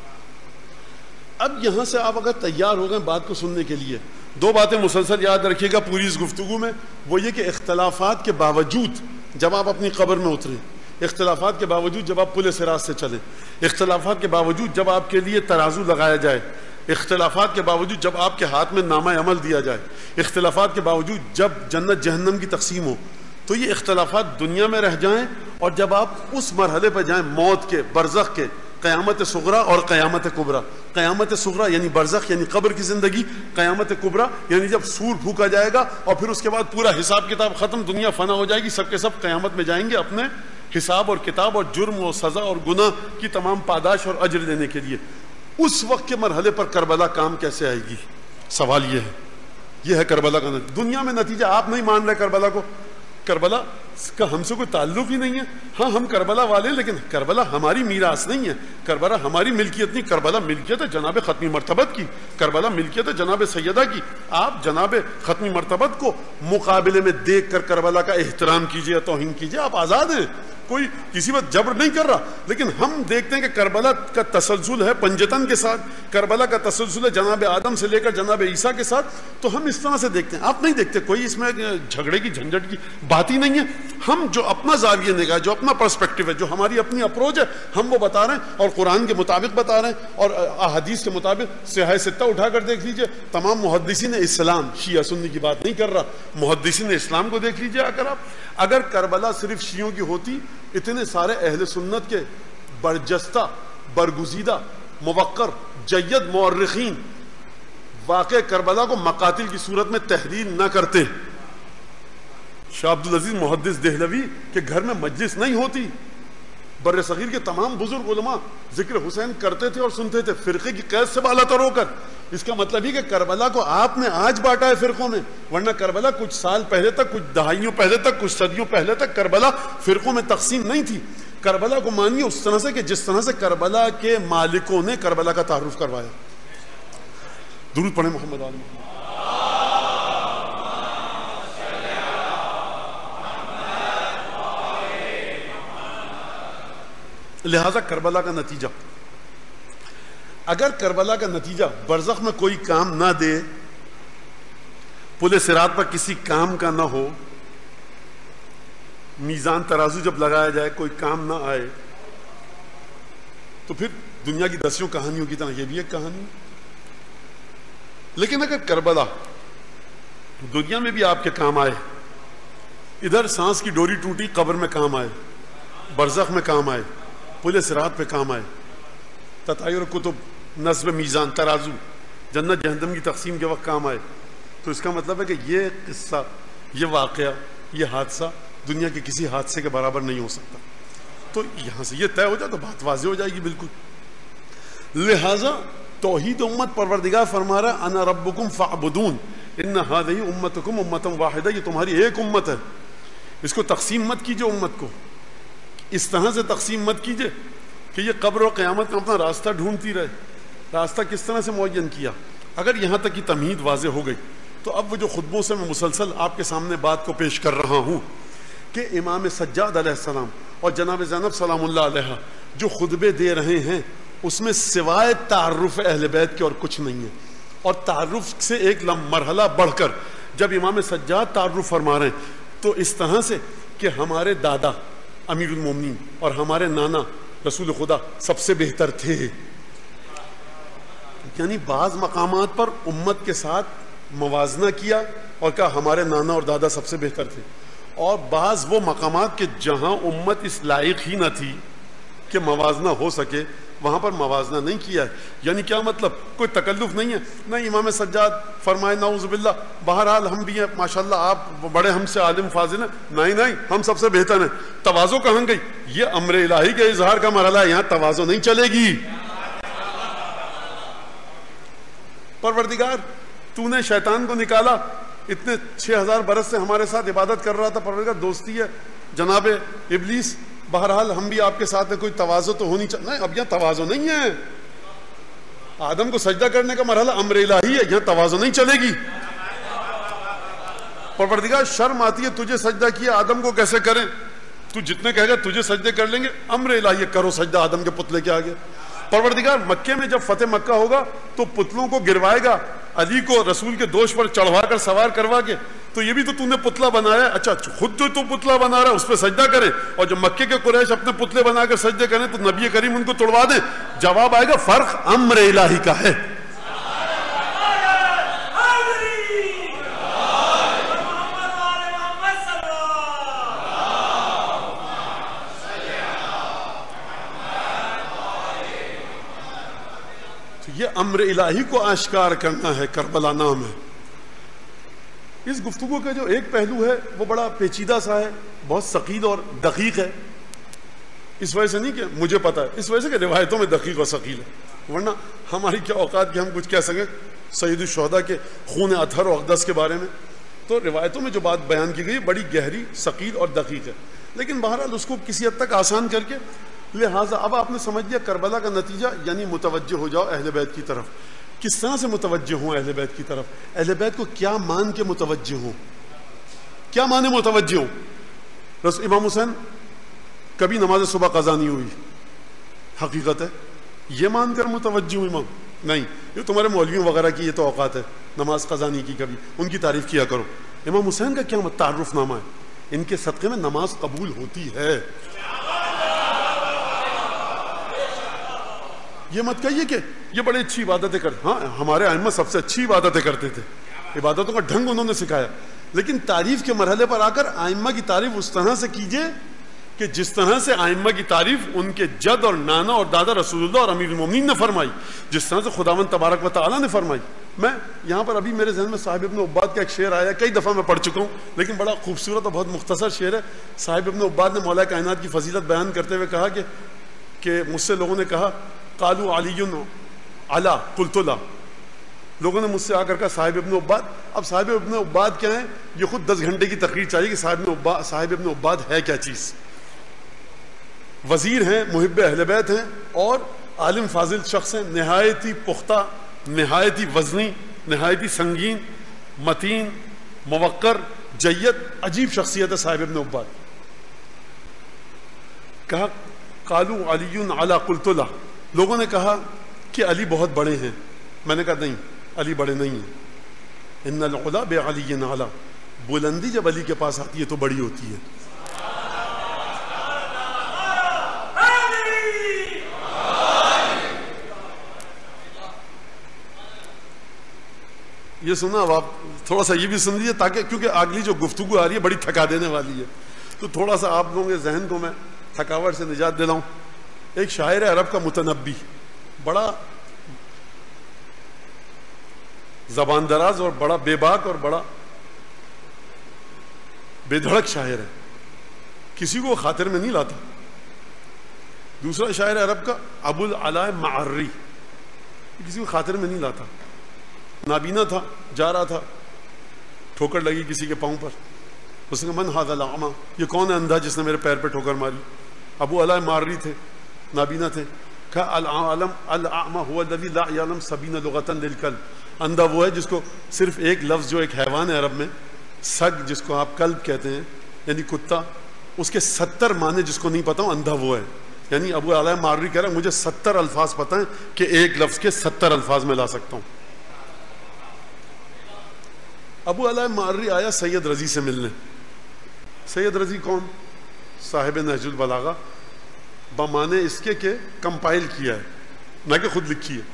اب یہاں سے آپ اگر تیار ہو گئے بات کو سننے کے لیے، دو باتیں مسلسل یاد رکھیے گا پوری اس گفتگو میں. وہ یہ کہ اختلافات کے باوجود جب آپ اپنی قبر میں اتریں، اختلافات کے باوجود جب آپ پل صراط سے چلیں، اختلافات کے باوجود جب آپ کے لیے ترازو لگایا جائے، اختلافات کے باوجود جب آپ کے ہاتھ میں نامہ عمل دیا جائے، اختلافات کے باوجود جب جنت جہنم کی تقسیم ہو، تو یہ اختلافات دنیا میں رہ جائیں، اور جب آپ اس مرحلے پہ جائیں موت کے، برزخ کے، قیامت صغرا اور قیامت کبرا. قیامت صغرا یعنی برزخ یعنی قبر کی زندگی، قیامت کبرا یعنی جب سور پھونکا جائے گا اور پھر اس کے بعد پورا حساب کتاب ختم، دنیا فنا ہو جائے گی، سب کے سب قیامت میں جائیں گے اپنے حساب اور کتاب اور جرم اور سزا اور گناہ کی تمام پاداش اور اجر لینے کے لیے. اس وقت کے مرحلے پر کربلا کام کیسے آئے گی؟ سوال یہ ہے. یہ ہے کربلا کا نتیجہ. دنیا میں نتیجہ آپ نہیں مان رہے کربلا کو. کربلا کا ہم سے کوئی تعلق ہی نہیں ہے. ہاں ہم کربلا والے، لیکن کربلا ہماری میراث نہیں ہے، کربلا ہماری ملکیت نہیں. کربلا ملکیت ہے جناب ختمی مرتبت کی، کربلا ملکیت ہے جناب سیدہ کی. آپ جناب ختمی مرتبت کو مقابلے میں دیکھ کر کربلا کا احترام کیجئے، توہین کیجئے. آپ آزاد ہیں، کوئی کسی وقت جبر نہیں کر رہا، لیکن ہم دیکھتے ہیں کہ کربلا کا تسلسل ہے پنجتن کے ساتھ، کربلا کا تسلسل ہے جناب آدم سے لے کر جناب عیسیٰ کے ساتھ. تو ہم اس طرح سے دیکھتے ہیں. آپ نہیں دیکھتے. کوئی اس میں جھگڑے کی جھنجھٹ کی بات ہی نہیں ہے. ہم جو اپنا زاویہ نگاہ، جو اپنا پرسپیکٹو ہے، جو ہماری اپنی اپروچ ہے، ہم وہ بتا رہے ہیں، اور قرآن کے مطابق بتا رہے ہیں، اور احادیث کے مطابق. صحیح ستہ اٹھا کر دیکھ لیجئے. تمام محدثین اسلام، شیعہ سنی کی بات نہیں کر رہا، محدثین اسلام کو دیکھ لیجئے. اگر آپ اگر کربلا صرف شیعوں کی ہوتی، اتنے سارے اہل سنت کے برجستہ، برگزیدہ، موقر، جید مورخین واقع کربلا کو مقاتل کی صورت میں تحریر نہ کرتے. شاہ عبد العزیز محدث دہلوی کے گھر میں مجلس نہیں ہوتی. بر صغیر کے تمام بزرگ علماء ذکر حسین کرتے تھے اور سنتے تھے فرقے کی قید سے بالا تر ہو کر. اس کا مطلب ہی کہ کربلا کو آپ نے آج بانٹا ہے فرقوں میں, ورنہ کربلا کچھ سال پہلے تک, کچھ دہائیوں پہلے تک, کچھ صدیوں پہلے تک کربلا فرقوں میں تقسیم نہیں تھی. کربلا کو مانیے اس طرح سے کہ جس طرح سے کربلا کے مالکوں نے کربلا کا تعارف کروایا. درود پڑھیں محمد عالم. لہذا کربلا کا نتیجہ, اگر کربلا کا نتیجہ برزخ میں کوئی کام نہ دے, پل صراط پر کسی کام کا نہ ہو, میزان ترازو جب لگایا جائے کوئی کام نہ آئے, تو پھر دنیا کی دسیوں کہانیوں کی طرح یہ بھی ایک کہانی. لیکن اگر کربلا دنیا میں بھی آپ کے کام آئے, ادھر سانس کی ڈوری ٹوٹی قبر میں کام آئے, برزخ میں کام آئے, پل صراط پہ کام آئے, تطایر کتب, نصب میزان ترازو, جنت جہنم کی تقسیم کے وقت کام آئے, تو اس کا مطلب ہے کہ یہ قصہ, یہ واقعہ, یہ حادثہ دنیا کے کسی حادثے کے برابر نہیں ہو سکتا. تو یہاں سے یہ طے ہو جائے تو بات واضح ہو جائے گی بالکل. لہذا توحید امت پروردگار فرما رہا انا ربکم فاعبدون ان هذه امتکم امتا واحدہ, یہ تمہاری ایک امت ہے, اس کو تقسیم مت کیجئے. امت کو اس طرح سے تقسیم مت کیجئے کہ یہ قبر و قیامت میں اپنا راستہ ڈھونڈتی رہے. راستہ کس طرح سے معین کیا؟ اگر یہاں تک کی تمہید واضح ہو گئی تو اب وہ جو خطبوں سے میں مسلسل آپ کے سامنے بات کو پیش کر رہا ہوں کہ امام سجاد علیہ السلام اور جناب زینب سلام اللہ علیہ جو خطبے دے رہے ہیں اس میں سوائے تعارف اہل بیت کے اور کچھ نہیں ہے. اور تعارف سے ایک مرحلہ بڑھ کر جب امام سجاد تعارف فرما رہے ہیں تو اس طرح سے کہ ہمارے دادا امیر المومنین اور ہمارے نانا رسول خدا سب سے بہتر تھے. یعنی بعض مقامات پر امت کے ساتھ موازنہ کیا اور کہا ہمارے نانا اور دادا سب سے بہتر تھے, اور بعض وہ مقامات کہ جہاں امت اس لائق ہی نہ تھی کہ موازنہ ہو سکے وہاں پر موازنہ نہیں کیا ہے. یعنی کیا مطلب؟ کوئی تکلف نہیں ہے. نہیں امام سجاد فرمائے نعوذ باللہ بہرحال ہم بھی ہیں ماشاءاللہ, آپ بڑے ہم سے عالم فاضل ہیں, نہیں نہیں ہم سب سے بہتر ہیں. تواضع کہاں گئی؟ یہ امر الہی کے اظہار کا مرحلہ ہے, یہاں تواضع نہیں چلے گی. پروردگار تو نے شیطان کو نکالا, اتنے چھ ہزار برس سے ہمارے ساتھ عبادت کر رہا تھا, پروردگار دوستی ہے جناب ابلیس, بہرحال ہم بھی آپ کے ساتھ ہیں, کوئی تواضع تو ہونی چاہیے. نہیں, اب یہاں تواضع نہیں ہے. آدم کو سجدہ کرنے کا مرحلہ امر الہی ہے, یہاں تواضع نہیں چلے گی. پروردگار شرم آتی ہے تجھے سجدہ کیا, آدم کو کیسے کریں؟ تو جتنے کہے گا تجھے سجدے کر لیں گے. امر الہی کرو سجدہ آدم کے پتلے کے آگے. پروردگار مکے میں جب فتح مکہ ہوگا تو پتلوں کو گروائے گا, علی کو رسول کے دوش پر چڑھوا کر سوار کروا کے, تو یہ بھی تو تو نے پتلا بنایا ہے. اچھا خود جو تو پتلا بنا رہا ہے اس پہ سجدہ کریں, اور جب مکے کے قریش اپنے پتلے بنا کر سجدے کریں تو نبی کریم ان کو توڑوا دیں. جواب آئے گا فرق امر الہی کا ہے. یہ امر الہی کو آشکار کرنا ہے, کربلا نام ہے. اس گفتگو کا جو ایک پہلو ہے وہ بڑا پیچیدہ سا ہے, بہت ثقیل اور دقیق ہے. اس وجہ سے نہیں کہ مجھے پتا ہے, اس وجہ سے کہ روایتوں میں دقیق اور ثقیل ہے, ورنہ ہماری کیا اوقات کہ ہم کچھ کہہ سکیں سید الشہداء کے خون اطہر و اقدس کے بارے میں. تو روایتوں میں جو بات بیان کی گئی بڑی گہری, ثقیل اور دقیق ہے, لیکن بہرحال اس کو کسی حد تک آسان کر کے. لہٰذا اب آپ نے سمجھ لیا کربلا کا نتیجہ, یعنی متوجہ ہو جاؤ اہل بیت کی طرف. کس طرح سے متوجہ ہوں اہل بیت کی طرف؟ اہل بیت کو کیا مان کے متوجہ ہوں؟ کیا مانے متوجہ ہوں؟ رسول امام حسین کبھی نماز صبح قضا نہیں ہوئی, حقیقت ہے, یہ مان کر متوجہ ہوں امام نہیں, یہ تمہارے مولویوں وغیرہ کی یہ تو اوقات ہے, نماز قضا نہیں کی کبھی, ان کی تعریف کیا کرو. امام حسین کا کیا تعارف نامہ ہے, ان کے صدقے میں نماز قبول ہوتی ہے. یہ مت کہیے کہ یہ بڑی اچھی عبادتیں کرتے, ہاں ہمارے ائمہ سب سے اچھی عبادتیں کرتے تھے, عبادتوں کا ڈھنگ انہوں نے سکھایا, لیکن تعریف کے مرحلے پر آ کر ائمہ کی تعریف اس طرح سے کیجئے کہ جس طرح سے ائمہ کی تعریف ان کے جد اور نانا اور دادا رسول اللہ اور امیر المومنین نے فرمائی, جس طرح سے خداوند تبارک و تعالیٰ نے فرمائی. میں یہاں پر ابھی میرے ذہن میں صاحب ابن عباد کا ایک شعر آیا، کئی دفعہ میں پڑھ چکا ہوں، لیکن بڑا خوبصورت اور بہت مختصر شعر ہے۔ صاحب ابن عباد نے مولا کائنات کی فضیلت بیان کرتے ہوئے کہا کہ کہ مجھ سے لوگوں نے کہا قالوا علی علا قلت لا، لوگوں نے مجھ سے آ کر کہا صاحب ابن عباد۔ اب صاحب ابن عباد کیا ہیں، یہ خود دس گھنٹے کی تقریر چاہیے کہ صاحب ابن عباد صاحب ابن عباد ہے کیا چیز۔ وزیر ہیں، محب اہل بیت ہیں، اور عالم فاضل شخص ہیں، نہایتی پختہ، نہایتی وزنی، نہایتی سنگین، متین، موقر، جید، عجیب شخصیت ہے صاحب ابن عباد۔ کہا قالوا علی علی قلت لا، لوگوں نے کہا کہ علی بہت بڑے ہیں، میں نے کہا نہیں، علی بڑے نہیں ہیں۔ ان العلا بعلی علی، بلندی جب علی کے پاس آتی ہے تو بڑی ہوتی ہے۔ یہ سنا، اب آپ تھوڑا سا یہ بھی سن لیجیے تاکہ، کیونکہ اگلی جو گفتگو آ رہی ہے بڑی تھکا دینے والی ہے، تو تھوڑا سا آپ لوگوں کے ذہن کو میں تھکاوٹ سے نجات دے رہا ہوں۔ ایک شاعر عرب کا متنبی، بڑا زبان دراز اور بڑا بے باک اور بڑا بے دھڑک شاعر ہے، کسی کو خاطر میں نہیں لاتا۔ دوسرا شاعر عرب کا ابو العلاء معری، کسی کو خاطر میں نہیں لاتا، نابینا تھا، جا رہا تھا، ٹھوکر لگی کسی کے پاؤں پر، اس نے کہا من ھذا الاعمى، یہ کون ہے اندھا جس نے میرے پیر پہ ٹھوکر ماری؟ ابو علاء معری تھے، نابینا تھے، کہا العالم الاعمى هو الذي لا يعلم سبعين لغة للكلب، اندھا وہ ہے جس کو صرف ایک لفظ، جو ایک حیوان ہے عرب میں سگ، جس کو آپ کلب کہتے ہیں یعنی کتا، اس کے ستر معنی جس کو نہیں پتا ہوں، اندھا وہ ہے۔ یعنی ابو علاء معری کہہ رہا ہے مجھے ستر الفاظ پتہ ہیں کہ ایک لفظ کے ستر الفاظ میں لا سکتا ہوں۔ ابو علاء معری آیا سید رضی سے ملنے۔ سید رضی کون؟ صاحب نہج البلاغہ، بمانے اس کے کہ کمپائل کیا ہے، نہ کہ خود لکھی ہے۔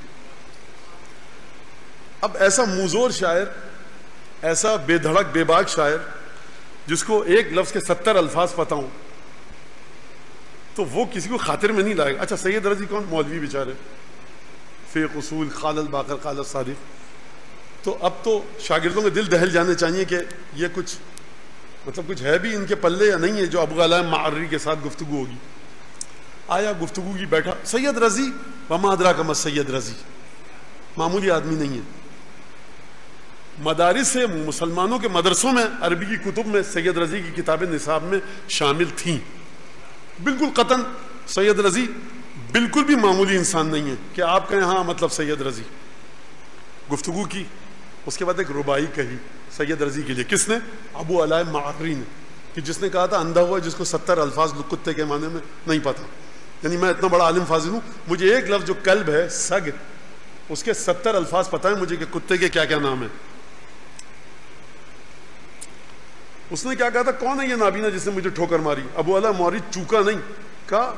اب ایسا موزور شاعر، ایسا بے دھڑک بے باک شاعر جس کو ایک لفظ کے ستر الفاظ پتہ ہوں، تو وہ کسی کو خاطر میں نہیں لائے گا۔ اچھا سید رضی کون؟ مولوی بیچارے، فقہ اصول، قال الباقر قال الصادق۔ تو اب تو شاگردوں کے دل دہل جانے چاہیے کہ یہ کچھ مطلب کچھ ہے بھی ان کے پلے یا نہیں ہے جو ابو علاء معری کے ساتھ گفتگو ہوگی۔ آیا گفتگو کی، بیٹھا سید رضی، وما ادراک ما سید رضی، معمولی آدمی نہیں ہے۔ مدارس سے، مسلمانوں کے مدرسوں میں عربی کی کتب میں سید رضی کی کتابیں نصاب میں شامل تھیں، بالکل قطعاً سید رضی بالکل بھی معمولی انسان نہیں ہے کہ آپ کہیں ہاں مطلب سید رضی۔ گفتگو کی، اس کے بعد ایک ربائی کہی سید رضی کے لیے، کس نے؟ ابو علاء معری نے، کہ جس نے کہا تھا اندھا ہوا جس کو ستر الفاظ کتے کے معنی میں نہیں پتا، یعنی میں اتنا بڑا عالم فاضل ہوں، مجھے ایک لفظ جو کلب ہے، سگ، اس کے ستر الفاظ پتہ ہیں مجھے کہ کتے کے کیا کیا نام ہے۔ اس نے کیا کہا تھا؟ کون ہے یہ نابینا جس نے مجھے ٹھوکر ماری؟ ابو علاء معری چوکا نہیں، کہا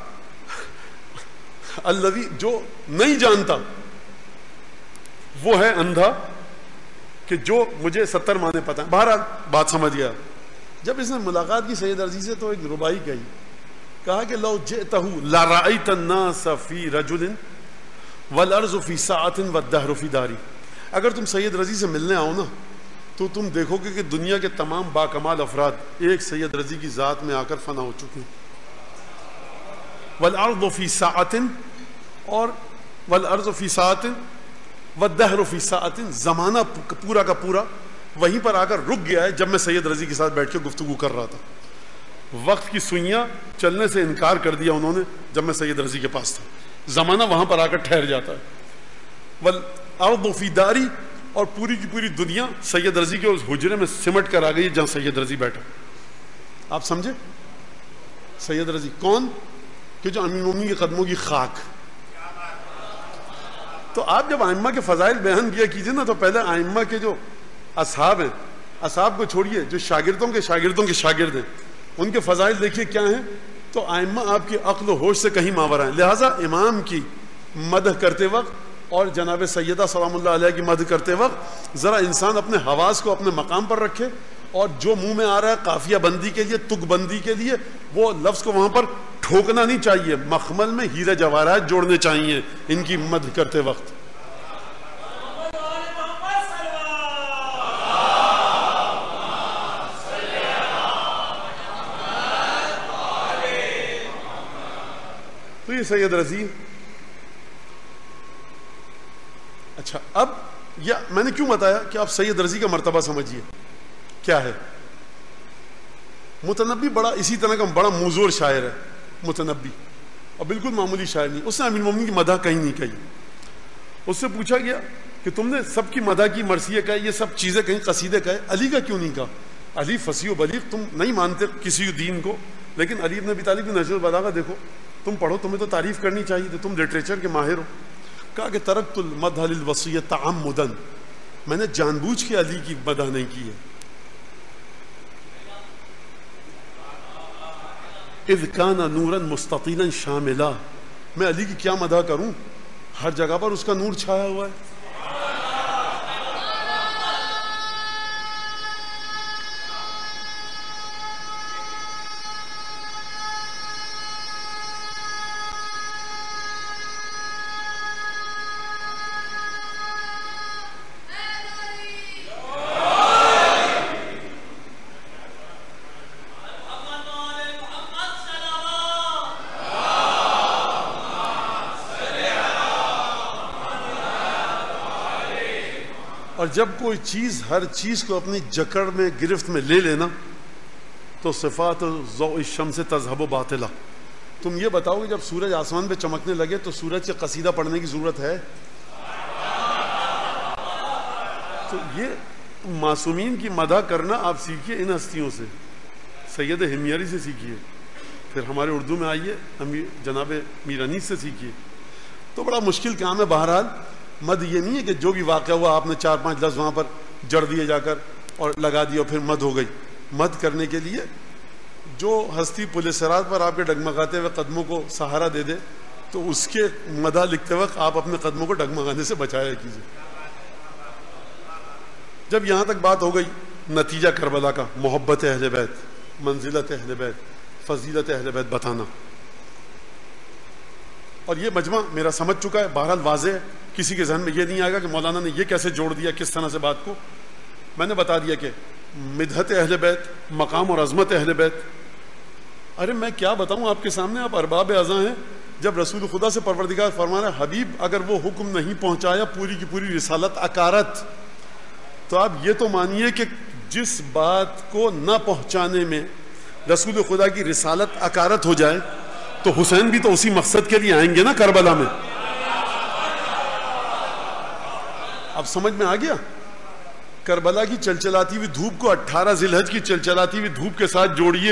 الذی، جو نہیں جانتا وہ ہے اندھا کہ جو مجھے ستر معنی پتہ ہیں۔ بہرحال بات سمجھ گیا۔ جب اس نے ملاقات کی سید رضی سے تو ایک ربائی کہی، کہا کہ لو جئتہ لرأیت الناس فی رجل والارض فی ساعۃ والدہر فی داری، اگر تم سید رضی سے ملنے آؤ نا تو تم دیکھو گے کہ دنیا کے تمام باکمال افراد ایک سید رضی کی ذات میں آ کر فنا ہو چکے ہیں۔ والارض فی ساعۃ، اور والارض فی ساعۃ والدہر فی ساعۃ، زمانہ پورا کا پورا وہیں پر آ کر رک گیا ہے جب میں سید رضی کے ساتھ بیٹھ کے گفتگو کر رہا تھا۔ وقت کی سوئیاں چلنے سے انکار کر دیا انہوں نے جب میں سید رضی کے پاس تھا، زمانہ وہاں پر آ کر ٹھہر جاتا ہے۔ والارض فی داری، اور پوری کی پوری دنیا سید رضی کے اس حجرے میں سمٹ کر آ گئی جہاں سید رضی بیٹھا۔ آپ سمجھے؟ سید رضی کون؟ کہ جو امین مومنین کے قدموں کی خاک۔ تو آپ جب ائمہ کے فضائل بیان کیا کیجئے نا تو پہلے ائمہ کے جو اصحاب ہیں، اصحاب کو چھوڑیے، جو شاگردوں کے شاگردوں کے شاگرد ہیں، ان کے فضائل دیکھیے کیا ہیں، تو ائمہ آپ کی عقل و ہوش سے کہیں ماورا ہیں۔ لہٰذا امام کی مدح کرتے وقت اور جناب سیدہ سلام اللہ علیہ کی مدح کرتے وقت ذرا انسان اپنے حواس کو اپنے مقام پر رکھے، اور جو منہ میں آ رہا ہے قافیہ بندی کے لیے، تک بندی کے لیے، وہ لفظ کو وہاں پر ٹھوکنا نہیں چاہیے، مخمل میں ہیرے جواہرات جوڑنے چاہیے ان کی مدح کرتے وقت۔ سید رضی؟ اچھا، اب یا میں نے کیوں بتایا کہ آپ سید رضی کا مرتبہ سمجھیے کیا ہے. متنبی بڑا اسی طرح کا بڑا موزور شاعر ہے متنبی، اور بالکل معمولی شاعر نہیں. اس نے امیر المومنین کی مدح کہیں نہیں کہی. اس سے پوچھا گیا کہ تم نے سب کی مدح کی، مرثیہ کہے، یہ سب چیزیں کہیں، قصیدے کہے، علی کا کیوں نہیں کہا؟ علی فصیح و بلیغ، تم نہیں مانتے کسی دین کو، لیکن علی بن ابی طالب کی نہج البلاغہ دیکھو، تم پڑھو، تمہیں تو تعریف کرنی چاہیے تھی، تم لٹریچر کے ماہر ہو. کہا کہ ترکت المدح للوصی تعمدا، میں نے جان بوجھ کے علی کی مدح نہیں کی ہے. اذ کان نورا مستطیلا شاملا، میں علی کی کیا مدح کروں، ہر جگہ پر اس کا نور چھایا ہوا ہے. اور جب کوئی چیز ہر چیز کو اپنی جکڑ میں گرفت میں لے لینا تو صفات ضوء الشمس تذهب باطلا. تم یہ بتاؤ کہ جب سورج آسمان پہ چمکنے لگے تو سورج کے قصیدہ پڑھنے کی ضرورت ہے؟ تو یہ معصومین کی مدح کرنا آپ سیکھیے ان ہستیوں سے، سید ہمیری سے سیکھیے، پھر ہمارے اردو میں آئیے جناب میر انیس سے سیکھیے. تو بڑا مشکل کام ہے. بہرحال مد یہ نہیں ہے کہ جو بھی واقعہ ہوا آپ نے چار پانچ لفظ وہاں پر جڑ دیے جا کر اور لگا دیا اور پھر مد ہو گئی. مد کرنے کے لیے جو ہستی پل صراط پر آپ کے ڈگمگاتے ہوئے قدموں کو سہارا دے دے تو اس کے مدح لکھتے وقت آپ اپنے قدموں کو ڈگمگانے سے بچایا کیجیے. جب یہاں تک بات ہو گئی نتیجہ کربلا کا، محبت اہل بیت، منزلت اہل بیت، فضیلت اہل بیت بتانا، اور یہ مجمع میرا سمجھ چکا ہے. بہرحال واضح ہے، کسی کے ذہن میں یہ نہیں آئے گا کہ مولانا نے یہ کیسے جوڑ دیا، کس طرح سے بات کو. میں نے بتا دیا کہ مدحت اہل بیت، مقام اور عظمت اہل بیت. ارے میں کیا بتاؤں آپ کے سامنے، آپ ارباب ازاں ہیں. جب رسول خدا سے پروردگار فرما رہا ہے حبیب اگر وہ حکم نہیں پہنچایا پوری کی پوری رسالت اکارت، تو آپ یہ تو مانیے کہ جس بات کو نہ پہنچانے میں رسول خدا کی رسالت اکارت ہو جائے تو حسین بھی تو اسی مقصد کے لیے آئیں گے نا کربلا میں. اب سمجھ میں آ گیا؟ کربلا کی چلچلاتی ہوئی دھوپ کو اٹھارہ ذی الحج کی چلچلاتی ہوئی دھوپ کے ساتھ جوڑیے.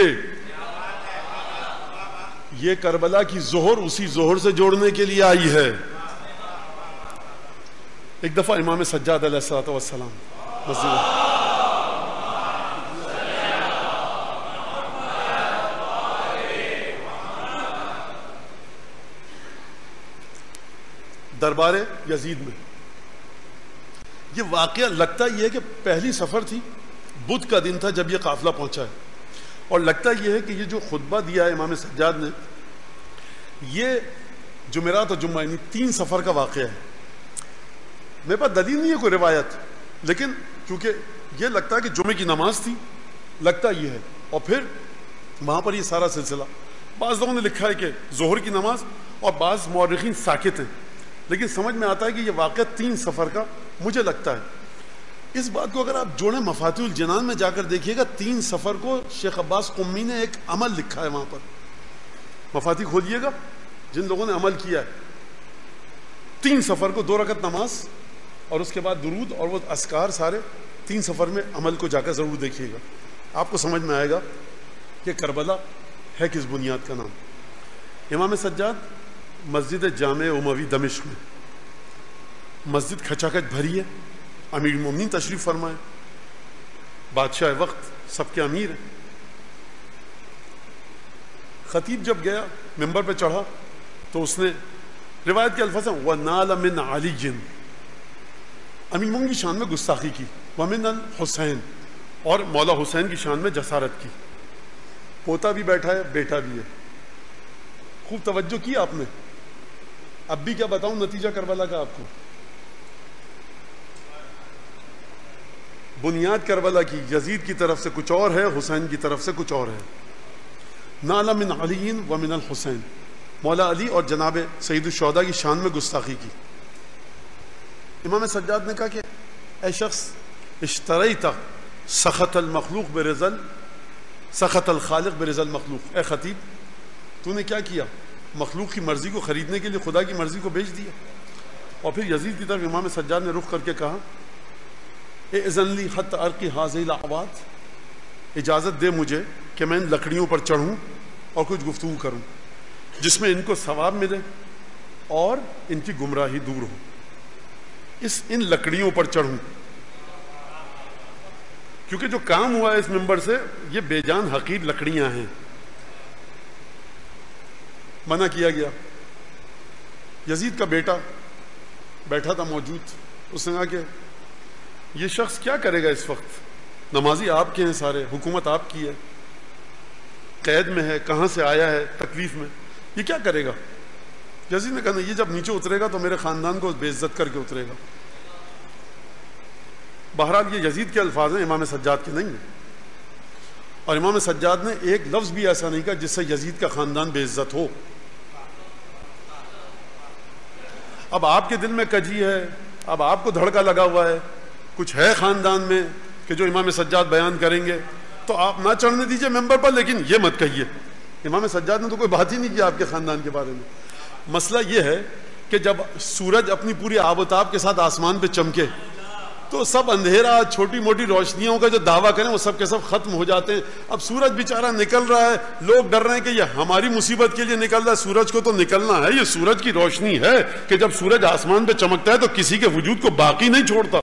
یہ کربلا کی ظہر اسی ظہر سے جوڑنے کے لیے آئی ہے. ایک دفعہ امام سجاد علیہ الصلوۃ والسلام مسجد دربار یزید میں، یہ واقعہ لگتا یہ ہے کہ پہلی سفر تھی، بدھ کا دن تھا جب یہ قافلہ پہنچا ہے، اور لگتا یہ ہے کہ یہ جو خطبہ دیا ہے امام سجاد نے یہ جمعرات اور جمعہ یعنی تین سفر کا واقعہ ہے. میرے پاس دلیل نہیں ہے کوئی روایت، لیکن کیونکہ یہ لگتا ہے کہ جمعے کی نماز تھی، لگتا یہ ہے، اور پھر وہاں پر یہ سارا سلسلہ. بعض لوگوں نے لکھا ہے کہ ظہر کی نماز، اور بعض مورخین ساکت ہیں، لیکن سمجھ میں آتا ہے کہ یہ واقعہ تین سفر کا مجھے لگتا ہے. اس بات کو اگر آپ جوڑیں مفاتیح الجنان میں جا کر دیکھیے گا، تین سفر کو شیخ عباس قمی نے ایک عمل لکھا ہے وہاں پر. مفاتیح کھولیے گا جن لوگوں نے عمل کیا ہے. تین سفر کو دو رکعت نماز اور اس کے بعد درود اور وہ اذکار سارے تین سفر میں عمل کو جا کر ضرور دیکھیے گا. آپ کو سمجھ میں آئے گا کہ کربلا ہے کس بنیاد کا نام. امام سجاد مسجد جامع اموی دمشق میں، مسجد کھچا کھچ بھری ہے، امیر المومنین تشریف فرمائے، بادشاہ وقت سب کے امیر ہیں. خطیب جب گیا ممبر پہ چڑھا تو اس نے روایت کے الفاظ ہیں وَنَالَ مِنْ عَلِيٍّ، امیر المومنین کی شان میں گستاخی کی، وَمِنَ الْحُسَيْن، اور مولا حسین کی شان میں جسارت کی. پوتا بھی بیٹھا ہے، بیٹا بھی ہے. خوب توجہ کی آپ نے. اب بھی کیا بتاؤں نتیجہ کربلا کا آپ کو. بنیاد کربلا کی یزید کی طرف سے کچھ اور ہے، حسین کی طرف سے کچھ اور ہے. نال من علی و من الحسین. مولا علی اور جناب سید الشہداء کی شان میں گستاخی کی. امام سجاد نے کہا کہ اے شخص اشتریت سخط المخلوق برزل سخط الخالق برزل المخلوق، اے خطیب تو نے کیا کیا؟ مخلوق کی مرضی کو خریدنے کے لیے خدا کی مرضی کو بیچ دیا. اور پھر یزید کی طرف امام سجاد نے رخ کر کے کہا اذن لی حتی ارقی ہذہ الاعواد، اجازت دے مجھے کہ میں ان لکڑیوں پر چڑھوں اور کچھ گفتگو کروں جس میں ان کو ثواب ملے اور ان کی گمراہی دور ہو. اس ان لکڑیوں پر چڑھوں کیونکہ جو کام ہوا ہے اس منبر سے یہ بے جان حقیر لکڑیاں ہیں. منع کیا گیا. یزید کا بیٹا بیٹھا تھا موجود، اس نے کہا کہ یہ شخص کیا کرے گا اس وقت؟ نمازی آپ کے ہیں سارے، حکومت آپ کی ہے، قید میں ہے، کہاں سے آیا ہے، تکلیف میں، یہ کیا کرے گا؟ یزید نے کہا نہیں، یہ جب نیچے اترے گا تو میرے خاندان کو بے عزت کر کے اترے گا. بہرحال یہ یزید کے الفاظ ہیں، امام سجاد کے نہیں ہیں. اور امام سجاد نے ایک لفظ بھی ایسا نہیں کہا جس سے یزید کا خاندان بے عزت ہو. اب آپ کے دل میں کجی ہے، اب آپ کو دھڑکا لگا ہوا ہے، کچھ ہے خاندان میں کہ جو امام سجاد بیان کریں گے تو آپ نہ چڑھنے دیجئے ممبر پر، لیکن یہ مت کہیے. امام سجاد نے تو کوئی بات ہی نہیں کی آپ کے خاندان کے بارے میں. مسئلہ یہ ہے کہ جب سورج اپنی پوری آب و تاب کے ساتھ آسمان پہ چمکے تو سب اندھیرا، چھوٹی موٹی روشنیوں کا جو دعویٰ کریں وہ سب کے سب ختم ہو جاتے ہیں. اب سورج بیچارہ نکل رہا ہے، لوگ ڈر رہے ہیں کہ یہ ہماری مصیبت کے لیے نکل رہا ہے. سورج کو تو نکلنا ہے، یہ سورج کی روشنی ہے کہ جب سورج آسمان پہ چمکتا ہے تو کسی کے وجود کو باقی نہیں چھوڑتا.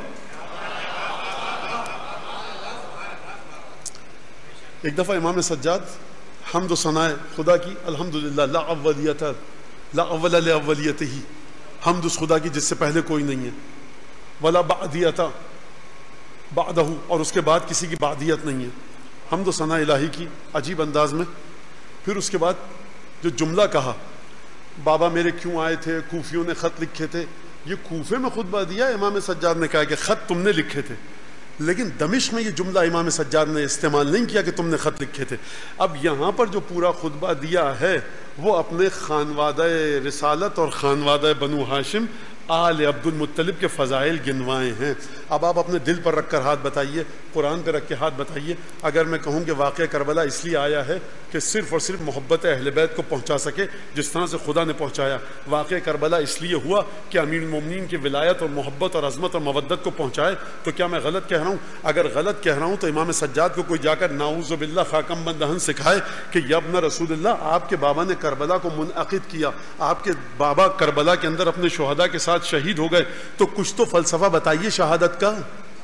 ایک دفعہ امام سجاد حمد و ثناء خدا کی الحمدللہ لا اولیت لا اول لاولیتہ، حمد اس خدا کی جس سے پہلے کوئی نہیں ہے، ولا بعدیت بعدہ، اور اس کے بعد کسی کی بعدیت نہیں ہے. حمد و ثناء الہی کی عجیب انداز میں. پھر اس کے بعد جو جملہ کہا، بابا میرے کیوں آئے تھے، کوفیوں نے خط لکھے تھے. یہ کوفے میں خطبہ دیا، امام سجاد نے کہا کہ خط تم نے لکھے تھے، لیکن دمشق میں یہ جملہ امام سجاد نے استعمال نہیں کیا کہ تم نے خط لکھے تھے. اب یہاں پر جو پورا خطبہ دیا ہے وہ اپنے خانوادہ رسالت اور خانوادہ بنو ہاشم آل عبد المطلب کے فضائل گنوائے ہیں. اب آپ اپنے دل پر رکھ کر ہاتھ بتائیے، قرآن پہ رکھ کے ہاتھ بتائیے، اگر میں کہوں کہ واقعہ کربلا اس لیے آیا ہے کہ صرف اور صرف محبت اہل بیت کو پہنچا سکے جس طرح سے خدا نے پہنچایا، واقعہ کربلا اس لیے ہوا کہ امیر المومنین کی ولایت اور محبت اور عظمت اور مودت کو پہنچائے، تو کیا میں غلط کہہ رہا ہوں؟ اگر غلط کہہ رہا ہوں تو امام سجاد کو کوئی جا کر نعوذ باللہ خاکم بند دہن سکھائے کہ یابن رسول اللہ آپ کے بابا نے کربلا کو منعقد کیا، آپ کے بابا کربلا کے اندر اپنے شہداء کے ساتھ شہید ہو گئے، تو کچھ تو فلسفہ بتائیے شہادت کا.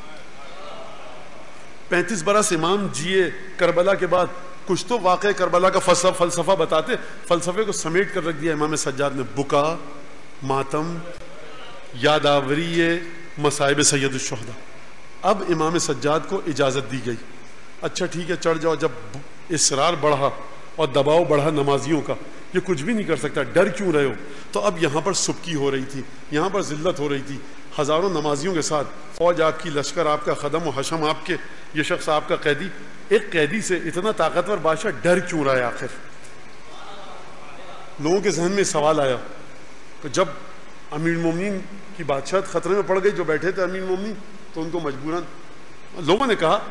پینتیس برس امام جیے کربلا کے بعد، کچھ تو واقع کربلا کا فلسفہ بتاتے. فلسفے کو سمیٹ کر رکھ دیا امام سجاد نے، بکا، ماتم، یادآوری مصائب سید الشہداء. اب امام سجاد کو اجازت دی گئی، اچھا ٹھیک ہے چڑھ جاؤ. جب اصرار بڑھا اور دباؤ بڑھا نمازیوں کا، یہ کچھ بھی نہیں کر سکتا، ڈر کیوں رہے ہو؟ تو اب یہاں پر سبکی ہو رہی تھی، یہاں پر ذلت ہو رہی تھی، ہزاروں نمازیوں کے ساتھ فوج آپ کی، لشکر آپ کا، خدم و حشم آپ کے، یہ شخص آپ کا قیدی. ایک قیدی سے اتنا طاقتور بادشاہ ڈر کیوں رہا ہے آخر؟ لوگوں کے ذہن میں سوال آیا کہ جب امیر المومنین کی بادشاہت خطرے میں پڑ گئی، جو بیٹھے تھے امیر المومنین، تو ان کو مجبوراً لوگوں نے کہا،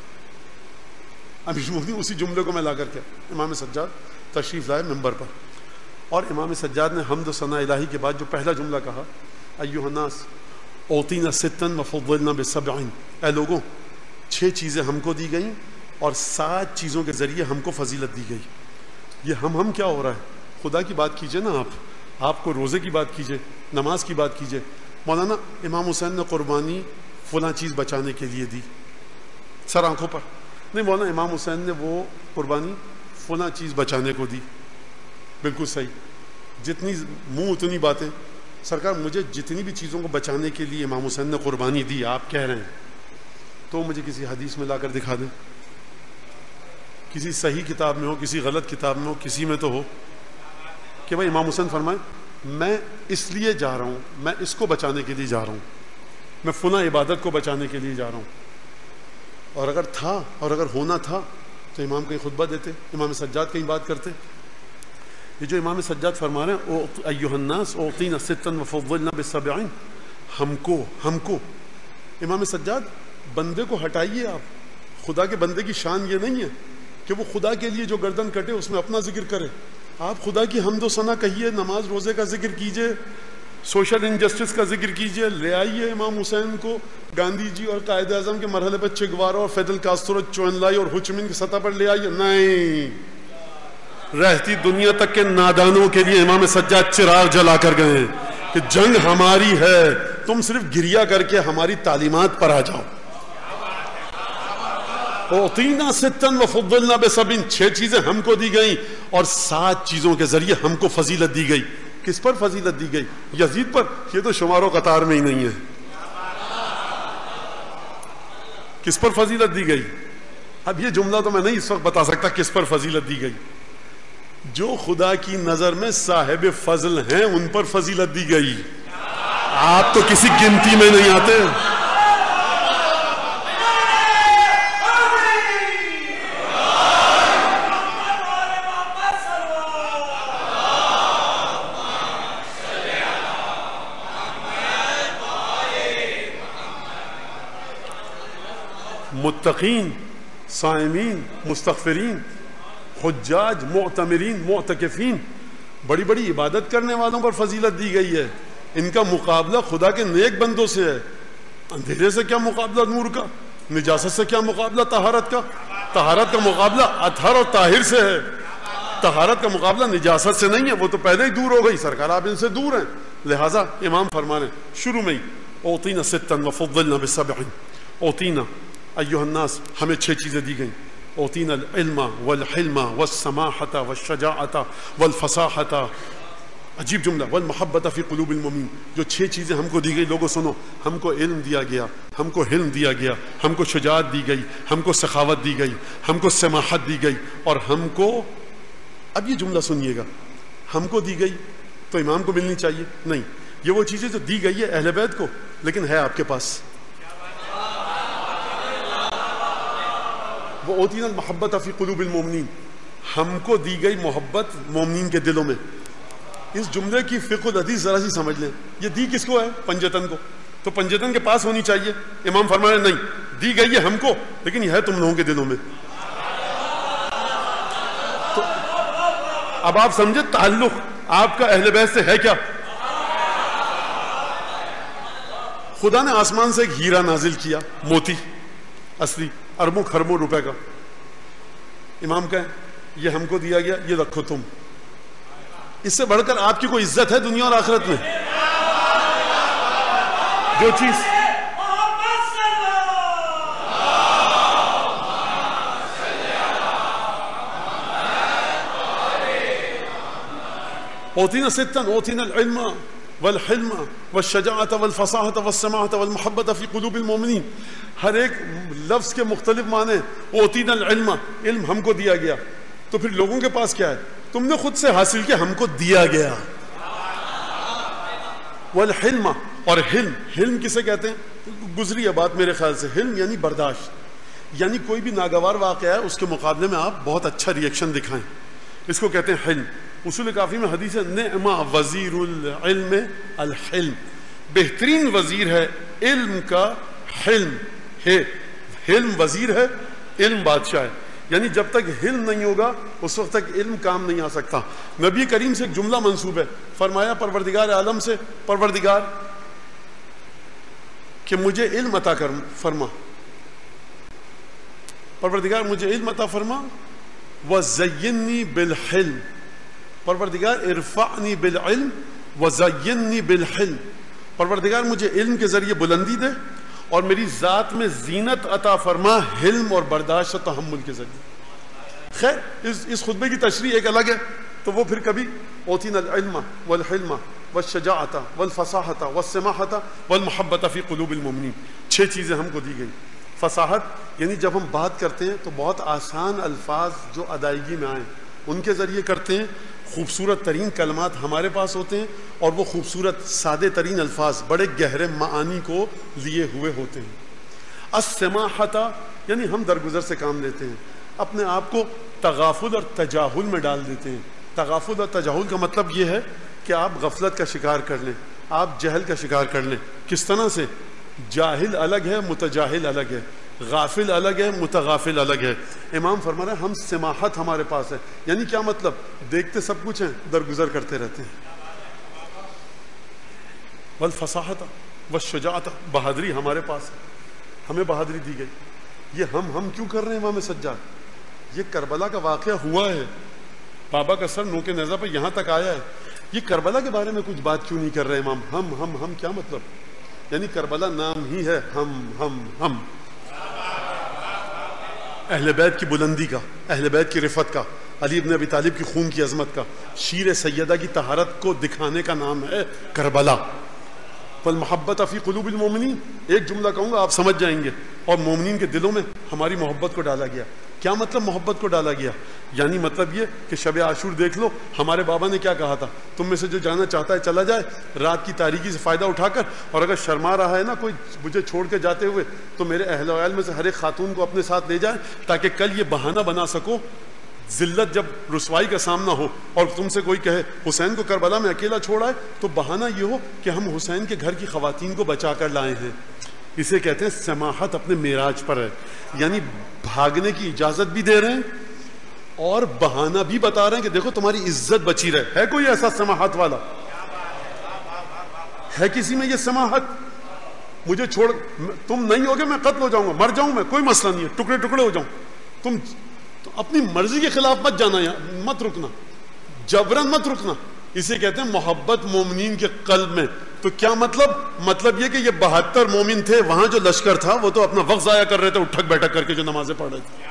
امیر المومنین اسی جملے کو میں لا کر کے امام سجاد تشریف لائے ممبر پر، اور امام سجاد نے حمد و ثناء الہی کے بعد جو پہلا جملہ کہا، ایھا الناس اوتینا ستن وفضلنا بسبعین، اے لوگوں چھ چیزیں ہم کو دی گئیں اور سات چیزوں کے ذریعے ہم کو فضیلت دی گئی. یہ ہم ہم کیا ہو رہا ہے؟ خدا کی بات کیجئے نا. آپ آپ کو روزے کی بات کیجئے، نماز کی بات کیجئے. مولانا امام حسین نے قربانی فلاں چیز بچانے کے لیے دی، سر آنکھوں پر نہیں. مولانا امام حسین نے وہ قربانی فلاں چیز بچانے کو دی. بالکل صحیح، جتنی منہ اتنی باتیں. سرکار مجھے جتنی بھی چیزوں کو بچانے کے لیے امام حسین نے قربانی دی آپ کہہ رہے ہیں، تو مجھے کسی حدیث میں لا کر دکھا دیں، کسی صحیح کتاب میں ہو، کسی غلط کتاب میں ہو، کسی میں تو ہو کہ بھائی امام حسین فرمائے میں اس لیے جا رہا ہوں، میں اس کو بچانے کے لیے جا رہا ہوں، میں فلاں عبادت کو بچانے کے لیے جا رہا ہوں. اور اگر تھا اور اگر ہونا تھا تو امام کہیں خطبہ دیتے، امام سجاد کہیں بات کرتے. یہ جو امام سجاد فرما رہے ہیں ایھا الناس اعطینا ستا وفضلنا بسبعین، ہم کو ہم کو امام سجاد بندے کو ہٹائیے آپ، خدا کے بندے کی شان یہ نہیں ہے کہ وہ خدا کے لیے جو گردن کٹے اس میں اپنا ذکر کرے، آپ خدا کی حمد و ثنا کہیے، نماز روزے کا ذکر کیجئے، سوشل انجسٹس کا ذکر کیجئے، لے آئیے امام حسین کو گاندھی جی اور قائد اعظم کے مرحلے پر چگوارا اور فیدل کاسترو چوئنلائی اور ہوچمن کی سطح پر لے آئیے، نہیں، رہتی دنیا تک کے نادانوں کے لیے امام سجاد چراغ جلا کر گئے ہیں کہ جنگ ہماری ہے، تم صرف گریا کر کے ہماری تعلیمات پر آ جاؤ۔ اعطینا ستا وفضلنا بسبعین، چھ چیزیں ہم کو دی گئیں اور سات چیزوں کے ذریعے ہم کو فضیلت دی گئی۔ کس پر فضیلت دی گئی؟ یزید پر، یہ تو شمار و قطار میں ہی نہیں ہے۔ کس پر فضیلت دی گئی؟ اب یہ جملہ تو میں نہیں اس وقت بتا سکتا کس پر فضیلت دی گئی، جو خدا کی نظر میں صاحب فضل ہیں ان پر فضیلت دی گئی۔ آپ تو کسی گنتی میں نہیں آتے۔ متقین، صائمین، مستغفرین، حجاج، معتمرین، معتکفین، بڑی بڑی عبادت کرنے والوں پر فضیلت دی گئی ہے۔ ان کا مقابلہ خدا کے نیک بندوں سے ہے۔ اندھیرے سے کیا مقابلہ نور کا، نجاست سے کیا مقابلہ طہارت کا، طہارت کا مقابلہ اطہر اور طاہر سے ہے، طہارت کا مقابلہ نجاست سے نہیں ہے، وہ تو پہلے ہی دور ہو گئی، سرکار آپ ان سے دور ہیں۔ لہٰذا امام فرمانے شروع میں ہی اعطینا ستا وفضلنا بسبعین، اعطینا ایھا الناس، ہمیں چھ چیزیں دی گئیں، اعطینا العلم والحلم والسماحۃ والشجاعۃ والفصاحۃ، عجیب جملہ، والمحبۃ فی قلوب المؤمنین، جو چھ چیزیں ہم کو دی گئی، لوگوں سنو، ہم کو علم دیا گیا، ہم کو حلم دیا گیا، ہم کو شجاعت دی گئی، ہم کو سخاوت دی گئی، ہم کو سماحت دی گئی، اور ہم کو، اب یہ جملہ سنیے گا، ہم کو دی گئی تو امام کو ملنی چاہیے؟ نہیں، یہ وہ چیزیں جو دی گئی ہے اہل بیت کو، لیکن ہے آپ کے پاس۔ وہ اوتینا المحبۃ فی قلوب المؤمنین، ہم کو دی گئی محبت مومنین کے دلوں میں۔ اس جملے کی فقہ الحدیث ذرا سی سمجھ لیں، یہ دی کس کو ہے؟ پنجتن کو، تو پنجتن کے پاس ہونی چاہیے۔ امام فرمانے نہیں، دی گئی ہے ہم کو لیکن یہ ہے تم لوگوں کے دلوں میں۔ تو اب آپ سمجھے تعلق آپ کا اہل بیت سے ہے کیا؟ خدا نے آسمان سے ایک ہیرا نازل کیا، موتی اصلی، اربوں خربوں روپے کا، امام کہیں یہ ہم کو دیا گیا، یہ رکھو تم۔ اس سے بڑھ کر آپ کی کوئی عزت ہے دنیا اور آخرت میں؟ جو چیز اوتینا ستا، اوتینا العلم والحلم والشجاعت والفصاحت والسماحت والمحبت فی قلوب المؤمنین، ہر ایک لفظ کے مختلف معنی۔ اوتینا العلم، علم ہم کو دیا گیا، تو پھر لوگوں کے پاس کیا ہے؟ تم نے خود سے حاصل کیا، ہم کو دیا گیا۔ والحلم، اور حلم، حلم کسے کہتے ہیں؟ گزری ہے بات میرے خیال سے، حلم یعنی برداشت، یعنی کوئی بھی ناگوار واقعہ ہے اس کے مقابلے میں آپ بہت اچھا ریئیکشن دکھائیں، اس کو کہتے ہیں حلم۔ اصول کافی میں حدیث ہے نعم وزیر العلم الحلم، بہترین وزیر ہے علم کا حلم ہے، حلم وزیر ہے، علم بادشاہ ہے، یعنی جب تک حلم نہیں ہوگا اس وقت تک علم کام نہیں آ سکتا۔ نبی کریم سے ایک جملہ منسوب ہے، فرمایا پروردگار عالم سے، پروردگار کہ مجھے علم عطا کر فرما، پروردگار مجھے علم عطا فرما، وزینی بالحلم، پروردگار ارفعنی بالعلم وزینی بالحلم، پروردگار مجھے علم کے ذریعے بلندی دے اور میری ذات میں زینت عطا فرما حلم اور برداشت و تحمل کے ذریعے۔ خیر اس اس خطبے کی تشریح ایک الگ ہے، تو وہ پھر کبھی اوتینا العلم والحلم والشجاعت والفصاحت والسماحت والمحبت فی قلوب المؤمنین، چھ چیزیں ہم کو دی گئی۔ فصاحت یعنی جب ہم بات کرتے ہیں تو بہت آسان الفاظ جو ادائیگی میں آئیں ان کے ذریعے کرتے ہیں، خوبصورت ترین کلمات ہمارے پاس ہوتے ہیں، اور وہ خوبصورت سادے ترین الفاظ بڑے گہرے معانی کو لیے ہوئے ہوتے ہیں۔ السماحت یعنی ہم درگزر سے کام لیتے ہیں، اپنے آپ کو تغافل اور تجاہل میں ڈال دیتے ہیں، تغافل اور تجاہل کا مطلب یہ ہے کہ آپ غفلت کا شکار کر لیں، آپ جہل کا شکار کر لیں. کس طرح سے؟ جاہل الگ ہے، متجاہل الگ ہے، غافل الگ ہے، متغافل الگ ہے. امام فرما رہے ہیں ہم سماحت ہمارے پاس ہے. یعنی کیا مطلب؟ دیکھتے سب کچھ ہیں، درگزر کرتے رہتے ہیں. والفصاحت والشجاعت، بہادری ہمارے پاس ہے، ہمیں بہادری دی گئی. یہ ہم ہم کیوں کر رہے ہیں امام سجاد؟ یہ کربلا کا واقعہ ہوا ہے، بابا کا سر نوک نیزہ پہ یہاں تک آیا ہے. یہ کربلا کے بارے میں کچھ بات کیوں نہیں کر رہے امام؟ ہم ہم ہم کیا مطلب؟ یعنی کربلا نام ہی ہے ہم ہم ہم. اہل بیت کی بلندی کا، اہل بیت کی رفت کا، علی ابن ابی طالب کی خون کی عظمت کا، شیر سیدہ کی طہارت کو دکھانے کا نام ہے کربلا. والمحبت فی قلوب المومنین، ایک جملہ کہوں گا آپ سمجھ جائیں گے. اور مومنین کے دلوں میں ہماری محبت کو ڈالا گیا. کیا مطلب محبت کو ڈالا گیا؟ یعنی مطلب یہ کہ شب عاشور دیکھ لو، ہمارے بابا نے کیا کہا تھا؟ تم میں سے جو جانا چاہتا ہے چلا جائے رات کی تاریکی سے فائدہ اٹھا کر، اور اگر شرما رہا ہے نا کوئی مجھے چھوڑ کے جاتے ہوئے، تو میرے اہل و عیال میں سے ہر ایک خاتون کو اپنے ساتھ لے جائے، تاکہ کل یہ بہانہ بنا سکو ذلت جب رسوائی کا سامنا ہو اور تم سے کوئی کہے حسین کو کربلا میں اکیلا چھوڑا ہے، تو بہانہ یہ ہو کہ ہم حسین کے گھر کی خواتین کو بچا کر لائے ہیں. اسے کہتے ہیں سماحت اپنے معراج پر ہے. یعنی بھاگنے کی اجازت بھی دے رہے ہیں اور بہانہ بھی بتا رہے ہیں کہ دیکھو تمہاری عزت بچی رہے. ہے کوئی ایسا سماحت والا؟ ہے کسی میں یہ سماحت؟ مجھے چھوڑ، تم نہیں ہوگے میں قتل ہو جاؤں گا، مر جاؤں میں، کوئی مسئلہ نہیں ہے، ٹکڑے ٹکڑے ہو جاؤں. تم اپنی مرضی کے خلاف مت جانا، مت رکنا، جبرن مت رکنا. اسے کہتے ہیں محبت مومنین کے قلب میں. تو کیا مطلب؟ مطلب یہ کہ یہ بہتر مومن تھے، وہاں جو لشکر تھا وہ تو اپنا وقت ضائع کر رہے تھے اٹھک بیٹھک کر کے جو نمازیں پڑھ رہے تھے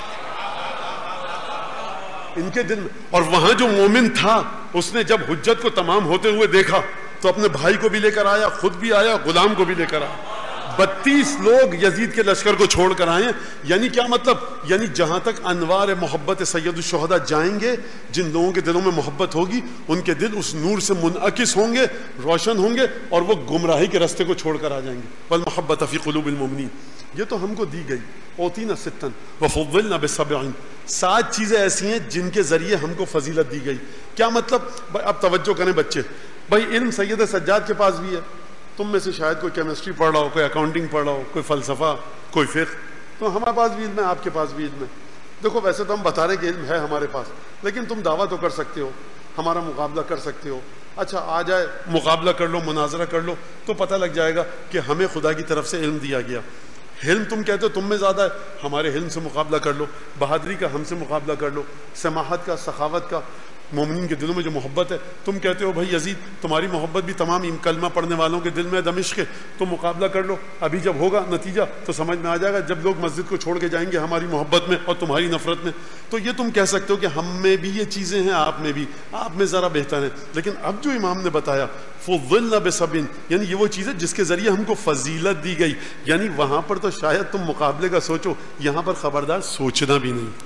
ان کے دل میں. اور وہاں جو مومن تھا اس نے جب حجت کو تمام ہوتے ہوئے دیکھا تو اپنے بھائی کو بھی لے کر آیا، خود بھی آیا، غلام کو بھی لے کر آیا. بتیس لوگ یزید کے لشکر کو چھوڑ کر آئے ہیں. یعنی کیا مطلب؟ یعنی جہاں تک انوار محبت سید الشہداء جائیں گے، جن لوگوں کے دلوں میں محبت ہوگی ان کے دل اس نور سے منعکس ہوں گے، روشن ہوں گے، اور وہ گمراہی کے راستے کو چھوڑ کر آ جائیں گے. والمحبت فی قلوب المؤمنین، یہ تو ہم کو دی گئی. اوتینا ستن وفضلنا بسبع، سات چیزیں ایسی ہیں جن کے ذریعے ہم کو فضیلت دی گئی. کیا مطلب؟ اب توجہ کریں بچے. بھائی علم سید سجاد کے پاس بھی ہے، تم میں سے شاید کوئی کیمسٹری پڑھ رہا ہو، کوئی اکاؤنٹنگ پڑھ رہا ہو، کوئی فلسفہ، کوئی فقہ. تو ہمارے پاس بھی علم ہے، آپ کے پاس بھی علم ہے. دیکھو ویسے تو ہم بتا رہے کہ علم ہے ہمارے پاس، لیکن تم دعویٰ تو کر سکتے ہو، ہمارا مقابلہ کر سکتے ہو. اچھا آ جائے مقابلہ کر لو، مناظرہ کر لو، تو پتہ لگ جائے گا کہ ہمیں خدا کی طرف سے علم دیا گیا. علم تم کہتے ہو تم میں زیادہ ہے، ہمارے علم سے مقابلہ کر لو. بہادری کا ہم سے مقابلہ کر لو، سماحت کا، سخاوت کا، مومنین کے دلوں میں جو محبت ہے. تم کہتے ہو بھائی یزید تمہاری محبت بھی تمام کلمہ پڑھنے والوں کے دل میں دمشق ہے، تو مقابلہ کر لو. ابھی جب ہوگا نتیجہ تو سمجھ میں آ جائے گا، جب لوگ مسجد کو چھوڑ کے جائیں گے ہماری محبت میں اور تمہاری نفرت میں. تو یہ تم کہہ سکتے ہو کہ ہم میں بھی یہ چیزیں ہیں، آپ میں بھی، آپ میں ذرا بہتر ہیں. لیکن اب جو امام نے بتایا فضلنا بسبع، یعنی یہ وہ چیز ہے جس کے ذریعے ہم کو فضیلت دی گئی. یعنی وہاں پر تو شاید تم مقابلے کا سوچو، یہاں پر خبردار سوچنا بھی نہیں.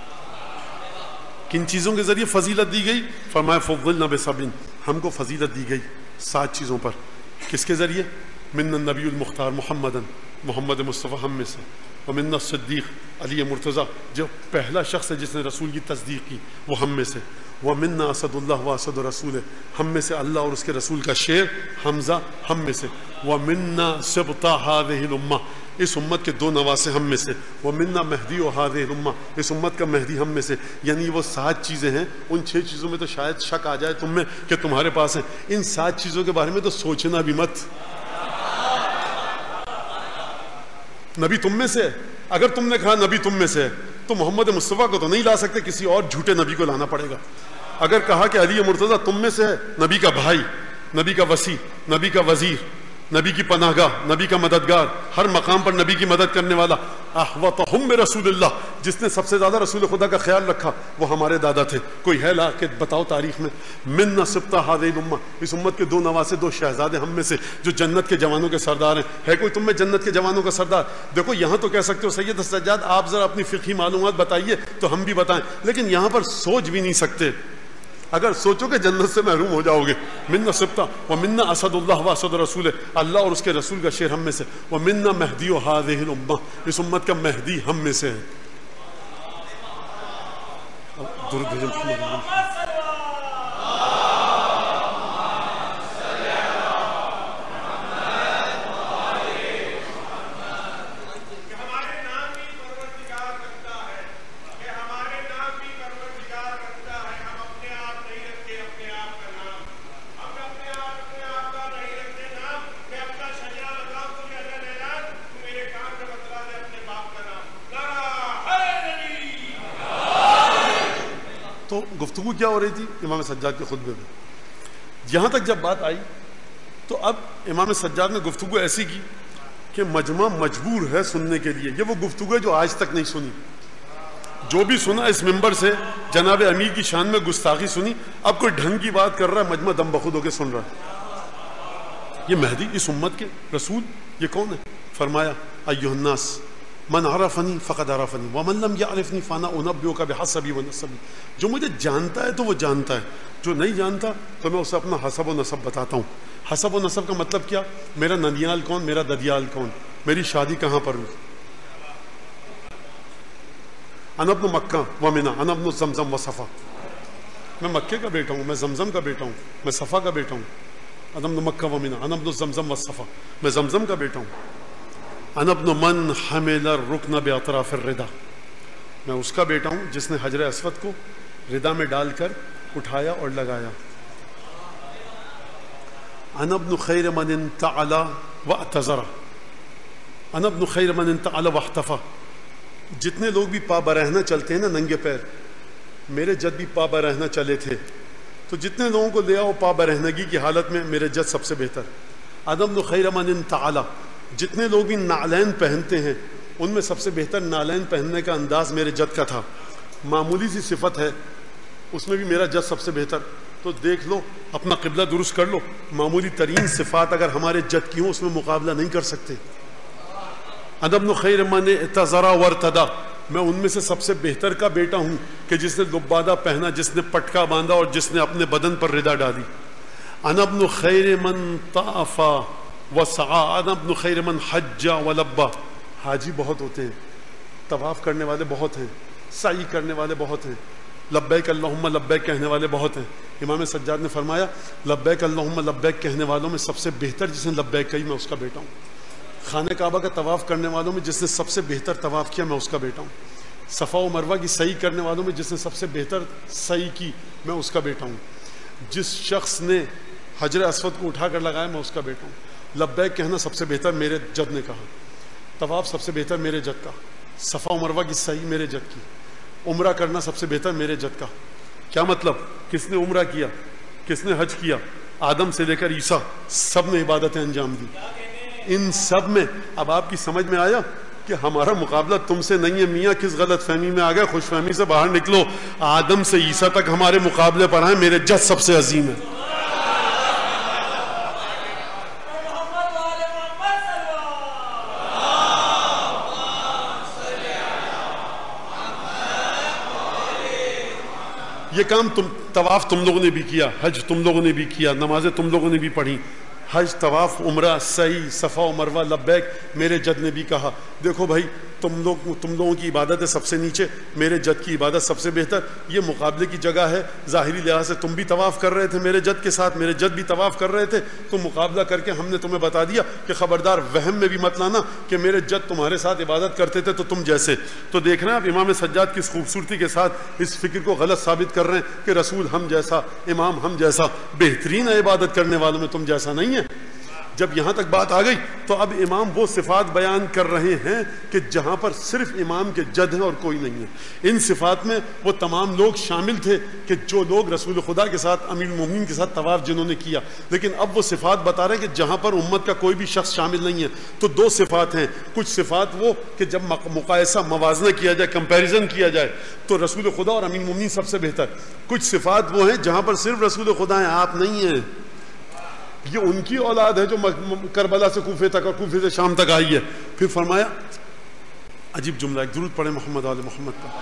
کن چیزوں کے ذریعے فضیلت دی گئی؟ فرمایا فضلنا بسبع، ہم کو فضیلت دی گئی سات چیزوں پر. کس کے ذریعے؟ من النبی المختار محمد، محمد مصطفیٰ ہم میں سے. ومن الصدیق علی مرتضیٰ، جو پہلا شخص ہے جس نے رسول کی تصدیق کی، وہ ہم میں سے. ومنا اسد اللہ و اسد رسول، ہم میں سے اللہ اور اس کے رسول کا شیر حمزہ ہم میں سے. ومنا سبط هذه الامہ، اس امت کے دو نواسے ہم میں سے. ومنا مہدی و هذه الامہ، اس امت کا مہدی ہم میں سے. یعنی وہ سات چیزیں ہیں، ان چھ چیزوں میں تو شاید شک آ جائے تم میں کہ تمہارے پاس ہیں. ان سات چیزوں کے بارے میں تو سوچنا بھی مت. نبی تم میں سے ہے. اگر تم نے کہا نبی تم میں سے ہے تو محمد مصطفیٰ کو تو نہیں لا سکتے، کسی اور جھوٹے نبی کو لانا پڑے گا. اگر کہا کہ علی مرتضیٰ تم میں سے ہے، نبی کا بھائی، نبی کا وصی، نبی کا وزیر، نبی کی پناہ گاہ، نبی کا مددگار، ہر مقام پر نبی کی مدد کرنے والا، احوطہم برسول اللہ، جس نے سب سے زیادہ رسول خدا کا خیال رکھا، وہ ہمارے دادا تھے. کوئی ہے لا کہ بتاؤ تاریخ میں؟ من سبط هذه الامہ، اس امت کے دو نواسے، دو شہزادے ہم میں سے جو جنت کے جوانوں کے سردار ہیں. ہے کوئی تم میں جنت کے جوانوں کا سردار؟ دیکھو یہاں تو کہہ سکتے ہو سید سجاد آپ ذرا اپنی فقہی معلومات بتائیے تو ہم بھی بتائیں، لیکن یہاں پر سوچ بھی نہیں سکتے. اگر سوچو کہ جنت سے محروم ہو جاؤ گے. منا سبطہ ومنا اسد اللہ و اسد رسول، اللہ اور اس کے رسول کا شیر ہم میں سے. ومنا مہدی و هذه الامہ، اس امت کا مہدی ہم میں سے ہے. درود بھیجو محمد. تو گفتگو کیا ہو رہی تھی؟ امام سجاد کے خطبے میں. یہاں تک جب بات آئی تو اب امام سجاد نے گفتگو ایسی کی کہ مجمع مجبور ہے سننے کے لیے. یہ وہ گفتگو ہے جو آج تک نہیں سنی. جو بھی سنا اس منبر سے جناب امیر کی شان میں گستاخی سنی. اب کوئی ڈھنگ کی بات کر رہا ہے, مجمع دم بخود ہو کے سن رہا ہے. یہ مہدی, اس امت کے رسول, یہ کون ہے؟ فرمایا ایھا الناس من عرفنی فقد عرفنی ومن لم یعرفنی فانا انبئک بحسبی ونسبی. جو مجھے جانتا ہے تو وہ جانتا ہے, جو نہیں جانتا تو میں اسے اپنا حسب و نسب بتاتا ہوں. حسب و نسب کا مطلب کیا؟ میرا ننیال کون, میرا ددیال کون, میری شادی کہاں پر ہوئی. انا ابن مکہ و منی, انا ابن زمزم و صفا. میں مکے کا بیٹا ہوں, میں زمزم کا بیٹا ہوں, میں صفا کا بیٹا ہوں. انا ابن مکہ و منی, انا ابن زمزم و صفا. میں زمزم کا بیٹا ہوں. انا ابن من حمل الرکن باطراف الردا. میں اس کا بیٹا ہوں جس نے حجر اسود کو ردا میں ڈال کر اٹھایا اور لگایا. انا ابن خیر من انتعل واعتذر. انا ابن خیر من انتعل واحتفى. جتنے لوگ بھی پا برہنہ چلتے ہیں نا ننگے پیر, میرے جد بھی پا برہنہ چلے تھے, تو جتنے لوگوں کو لے آؤ پا برہنگی کی حالت میں, میرے جد سب سے بہتر. انا ابن خیر من انتعل. جتنے لوگ بھی نعلین پہنتے ہیں ان میں سب سے بہتر نعلین پہننے کا انداز میرے جد کا تھا. معمولی سی صفت ہے, اس میں بھی میرا جد سب سے بہتر. تو دیکھ لو, اپنا قبلہ درست کر لو. معمولی ترین صفات اگر ہمارے جد کی ہوں اس میں مقابلہ نہیں کر سکتے. انا ابن خیر من اعتذر وارتدى. میں ان میں سے سب سے بہتر کا بیٹا ہوں کہ جس نے لبادہ پہنا, جس نے پٹکا باندھا اور جس نے اپنے بدن پر ردا ڈالی. انا ابن خیر من طاف وسعى. انا ابن خیر من حج ولبى. حاجی بہت ہوتے ہیں, طواف کرنے والے بہت ہیں, سعی کرنے والے بہت ہیں, لبیک اللہم لبیک کہنے والے بہت ہیں. امام سجاد نے فرمایا لبیک اللہم لبیک کہنے والوں میں سب سے بہتر جس نے لبیک کہی, میں اس کا بیٹا ہوں. خانہ کعبہ کا طواف کرنے والوں میں جس نے سب سے بہتر طواف کیا, میں اس کا بیٹا ہوں. صفا و مروہ کی سعی کرنے والوں میں جس نے سب سے بہتر سعی کی, میں اس کا بیٹا ہوں. جس شخص نے حجر اسود کو اٹھا کر لگایا, میں اس کا بیٹا ہوں. لبیک کہنا سب سے بہتر میرے جد نے کہا, طواف سب سے بہتر میرے جد کا, صفا و مروہ کی سعی میرے جد کی, عمرہ کرنا سب سے بہتر میرے جد کا. کیا مطلب؟ کس نے عمرہ کیا, کس نے حج کیا, آدم سے لے کر عیسیٰ سب نے عبادتیں انجام دی. ان سب میں اب آپ کی سمجھ میں آیا کہ ہمارا مقابلہ تم سے نہیں ہے. میاں کس غلط فہمی میں آ گئے, خوش فہمی سے باہر نکلو. آدم سے عیسیٰ تک ہمارے مقابلے پر ہیں, میرے جد سب سے عظیم ہے. یہ کام تم, طواف تم لوگوں نے بھی کیا, حج تم لوگوں نے بھی کیا, نمازیں تم لوگوں نے بھی پڑھی. حج, طواف, عمرہ, سعی, صفا و مروہ, لبیک میرے جد نے بھی کہا. دیکھو بھائی, تم لوگ تم لوگوں کی عبادت ہے سب سے نیچے, میرے جد کی عبادت سب سے بہتر. یہ مقابلے کی جگہ ہے. ظاہری لحاظ سے تم بھی طواف کر رہے تھے میرے جد کے ساتھ, میرے جد بھی طواف کر رہے تھے, تو مقابلہ کر کے ہم نے تمہیں بتا دیا کہ خبردار وہم میں بھی مت لانا کہ میرے جد تمہارے ساتھ عبادت کرتے تھے تو تم جیسے. تو دیکھ رہے ہیں اب امام سجاد کس خوبصورتی کے ساتھ اس فکر کو غلط ثابت کر رہے ہیں کہ رسول ہم جیسا, امام ہم جیسا, بہترین عبادت کرنے والوں میں تم جیسا نہیں ہے. جب یہاں تک بات آ گئی تو اب امام وہ صفات بیان کر رہے ہیں کہ جہاں پر صرف امام کے جد ہیں اور کوئی نہیں ہے. ان صفات میں وہ تمام لوگ شامل تھے کہ جو لوگ رسول خدا کے ساتھ, امیر المومنین کے ساتھ طواف جنہوں نے کیا. لیکن اب وہ صفات بتا رہے ہیں کہ جہاں پر امت کا کوئی بھی شخص شامل نہیں ہے. تو دو صفات ہیں. کچھ صفات وہ کہ جب مقایسہ, موازنہ کیا جائے, کمپیریزن کیا جائے تو رسول خدا اور امیر المومنین سب سے بہتر. کچھ صفات وہ ہیں جہاں پر صرف رسول خدا ہیں, آپ نہیں ہیں. یہ ان کی اولاد ہے جو کربلا سے کوفے تک اور کوفے سے شام تک آئی ہے. پھر فرمایا عجیب جملہ, ایک درود پڑھیں محمد آل محمد کا.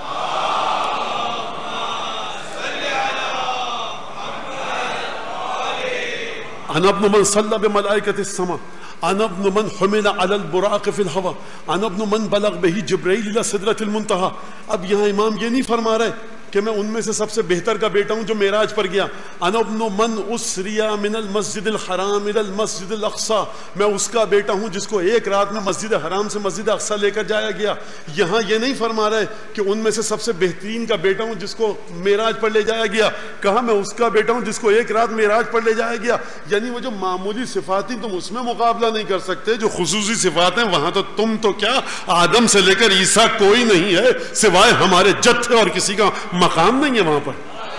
انا ابن من صلى بملائكة السماء, انا ابن من حمل على البراق في الهواء, انا ابن من بلغ به جبرائيل الى سدرة المنتهى. اب یہاں امام یہ نہیں فرما رہے کہ میں ان میں سے سب سے بہتر کا بیٹا ہوں جو معراج پر گیا. انا ابن من اسری من المسجد الحرام الى المسجد الاقصى. میں اس کا بیٹا ہوں جس کو ایک رات میں مسجد حرام سے مسجد اقصی لے کر جایا گیا. یہاں یہ نہیں فرما رہے کہ ان میں سے سب سے بہترین کا بیٹا ہوں جس کو معراج پر لے جایا گیا. کہا میں اس کا بیٹا ہوں جس کو ایک رات معراج پر لے جایا گیا. یعنی وہ جو معمولی صفات ہیں تم اس میں مقابلہ نہیں کر سکتے. جو خصوصی صفات ہیں وہاں تو تم تو کیا, آدم سے لے کر عیسیٰ کوئی نہیں ہے سوائے ہمارے جد تھے, اور کسی کا مقام نہیں ہے وہاں پر.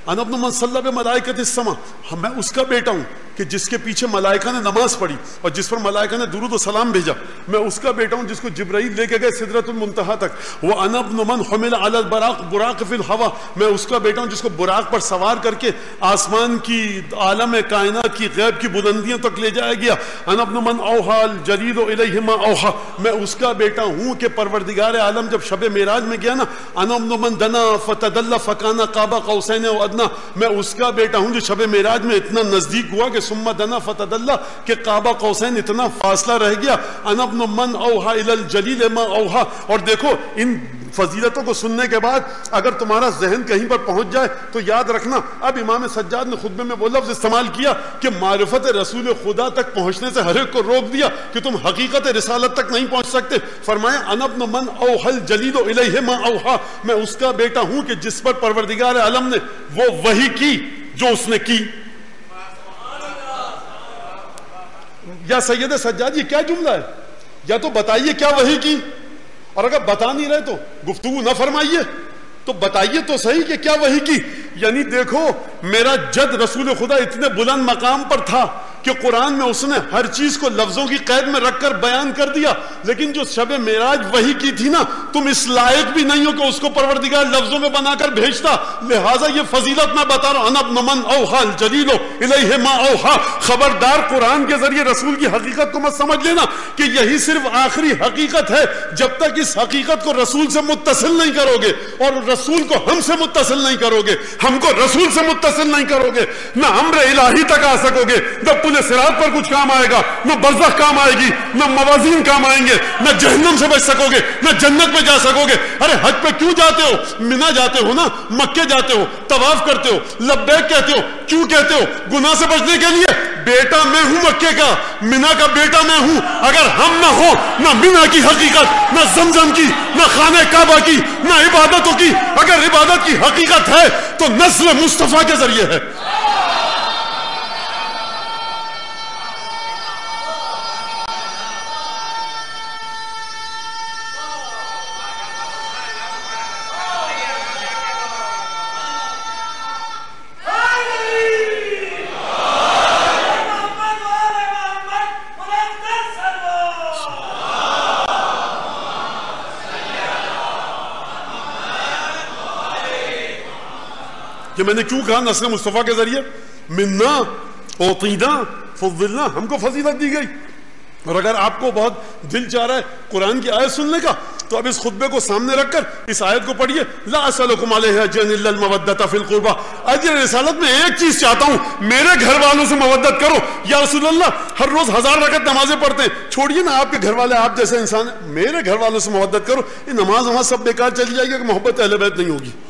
انا ابن من صلی بملائکۃ السما، میں اس کا بیٹا ہوں کہ جس کے پیچھے ملائکہ نے نماز پڑھی اور جس پر ملائکہ نے درود و سلام بھیجا، میں اس کا بیٹا ہوں جس کو جبرائیل لے کے گئے سدرۃ المنتہا تک، وہ انا ابن من حمل علی البراق براق فی الہوا، میں اس کا بیٹا ہوں جس کو براق پر سوار کر کے آسمان کی عالم کائنات کی غیب کی بلندیوں تک لے جایا گیا، انا ابن من اوحی الجلیل الیہ ما اوحی، میں اس کا بیٹا ہوں کہ پروردگار عالم جب شب معراج میں گیا نا، انا ابن من دنا فتدلی فکان قاب قوسین او ادنی، میں اس کا بیٹا ہوں جو شب معراج میں اتنا نزدیک ہوا کہ ثم دنا فتدلی کہ قاب قوسین اتنا فاصلہ رہ گیا، انا ابن من اوحی الی الجلیل ما اوحی۔ اور دیکھو ان فضیلتوں کو سننے کے بعد اگر تمہارا ذہن کہیں پر پہنچ جائے تو یاد رکھنا، اب امام سجاد نے خطبے میں وہ لفظ استعمال کیا کہ معرفت رسول خدا تک پہنچنے سے ہر ایک کو روک دیا کہ تم حقیقت رسالت تک نہیں پہنچ سکتے۔ فرمایا انا ابن من اوحی الجلیل الیہ ما اوحی، میں اس کا بیٹا ہوں کہ جس پر پروردگار عالم نے وہ وحی کی جو اس نے کی۔ یا سید سجاد یہ کیا جملہ ہے؟ یا تو بتائیے کیا وحی کی، اور اگر بتا نہیں رہے تو گفتگو نہ فرمائیے، تو بتائیے تو صحیح کہ کیا وحی کی۔ یعنی دیکھو میرا جد رسول خدا اتنے بلند مقام پر تھا کہ قرآن میں اس نے ہر چیز کو لفظوں کی قید میں رکھ کر بیان کر دیا، لیکن جو شب معراج وحی کی تھی نا، تم اس لائق بھی نہیں ہو کہ اس کو پروردگار لفظوں میں بنا کر بھیجتا، لہٰذا یہ فضیلت میں بتا رہا ہوں، انا ابن من اوحی الجلیل الیہ ما اوحی۔ خبردار قرآن کے ذریعے رسول کی حقیقت کو مت سمجھ لینا کہ یہی صرف آخری حقیقت ہے، جب تک اس حقیقت کو رسول سے متصل نہیں کرو گے اور رسول کو ہم سے متصل نہیں کرو گے، ہم کو رسول سے متصل نہیں کرو گے، نہ امر الہی تک آ سکو گے، نہ پل صراط پر کچھ کام آئے گا، نہ برزخ کام آئے گی، نہ موازین کام آئیں گے، نہ جہنم سے بچ سکو گے، نہ جنت میں جا سکو گے۔ ارے حج پہ کیوں جاتے ہو؟ منا جاتے ہو نا، مکے جاتے ہو، طواف کرتے ہو، لبیک کہتے ہو، کیوں کہتے ہو؟ گناہ سے بچنے کے لیے۔ بیٹا میں ہوں مکے کا، منا کا بیٹا میں ہوں۔ اگر ہم نہ ہو نہ منا کی حقیقت، نہ زمزم کی، نہ خانہ کعبہ کی، نہ عبادتوں کی، اگر عبادت کی حقیقت ہے تو نسل مصطفیٰ کے ذریعے ہے۔ کہ میں نے کیوں کہا نسل مصطفیٰ کے ذریعے؟ منا اوتینا فضلنا، ہم کو فضیلت دی گئی۔ اور اگر آپ کو بہت دل چاہ رہا ہے قرآن کی آیت سننے کا تو اب اس خطبے کو سامنے رکھ کر اس آیت کو پڑھیے، لا اسألکم علیہ اجرا الا المودۃ فی القربى۔ اجر رسالت میں ایک چیز چاہتا ہوں، میرے گھر والوں سے مودت کرو۔ یا رسول اللہ ہر روز ہزار رکعت نمازیں پڑھتے ہیں، چھوڑیے نا آپ کے گھر والے آپ جیسے انسان ہیں، میرے گھر والوں سے مودت کرو۔ یہ نماز وہاں سب بیکار چلی جائے گی کہ محبت اہل بیت نہیں ہوگی۔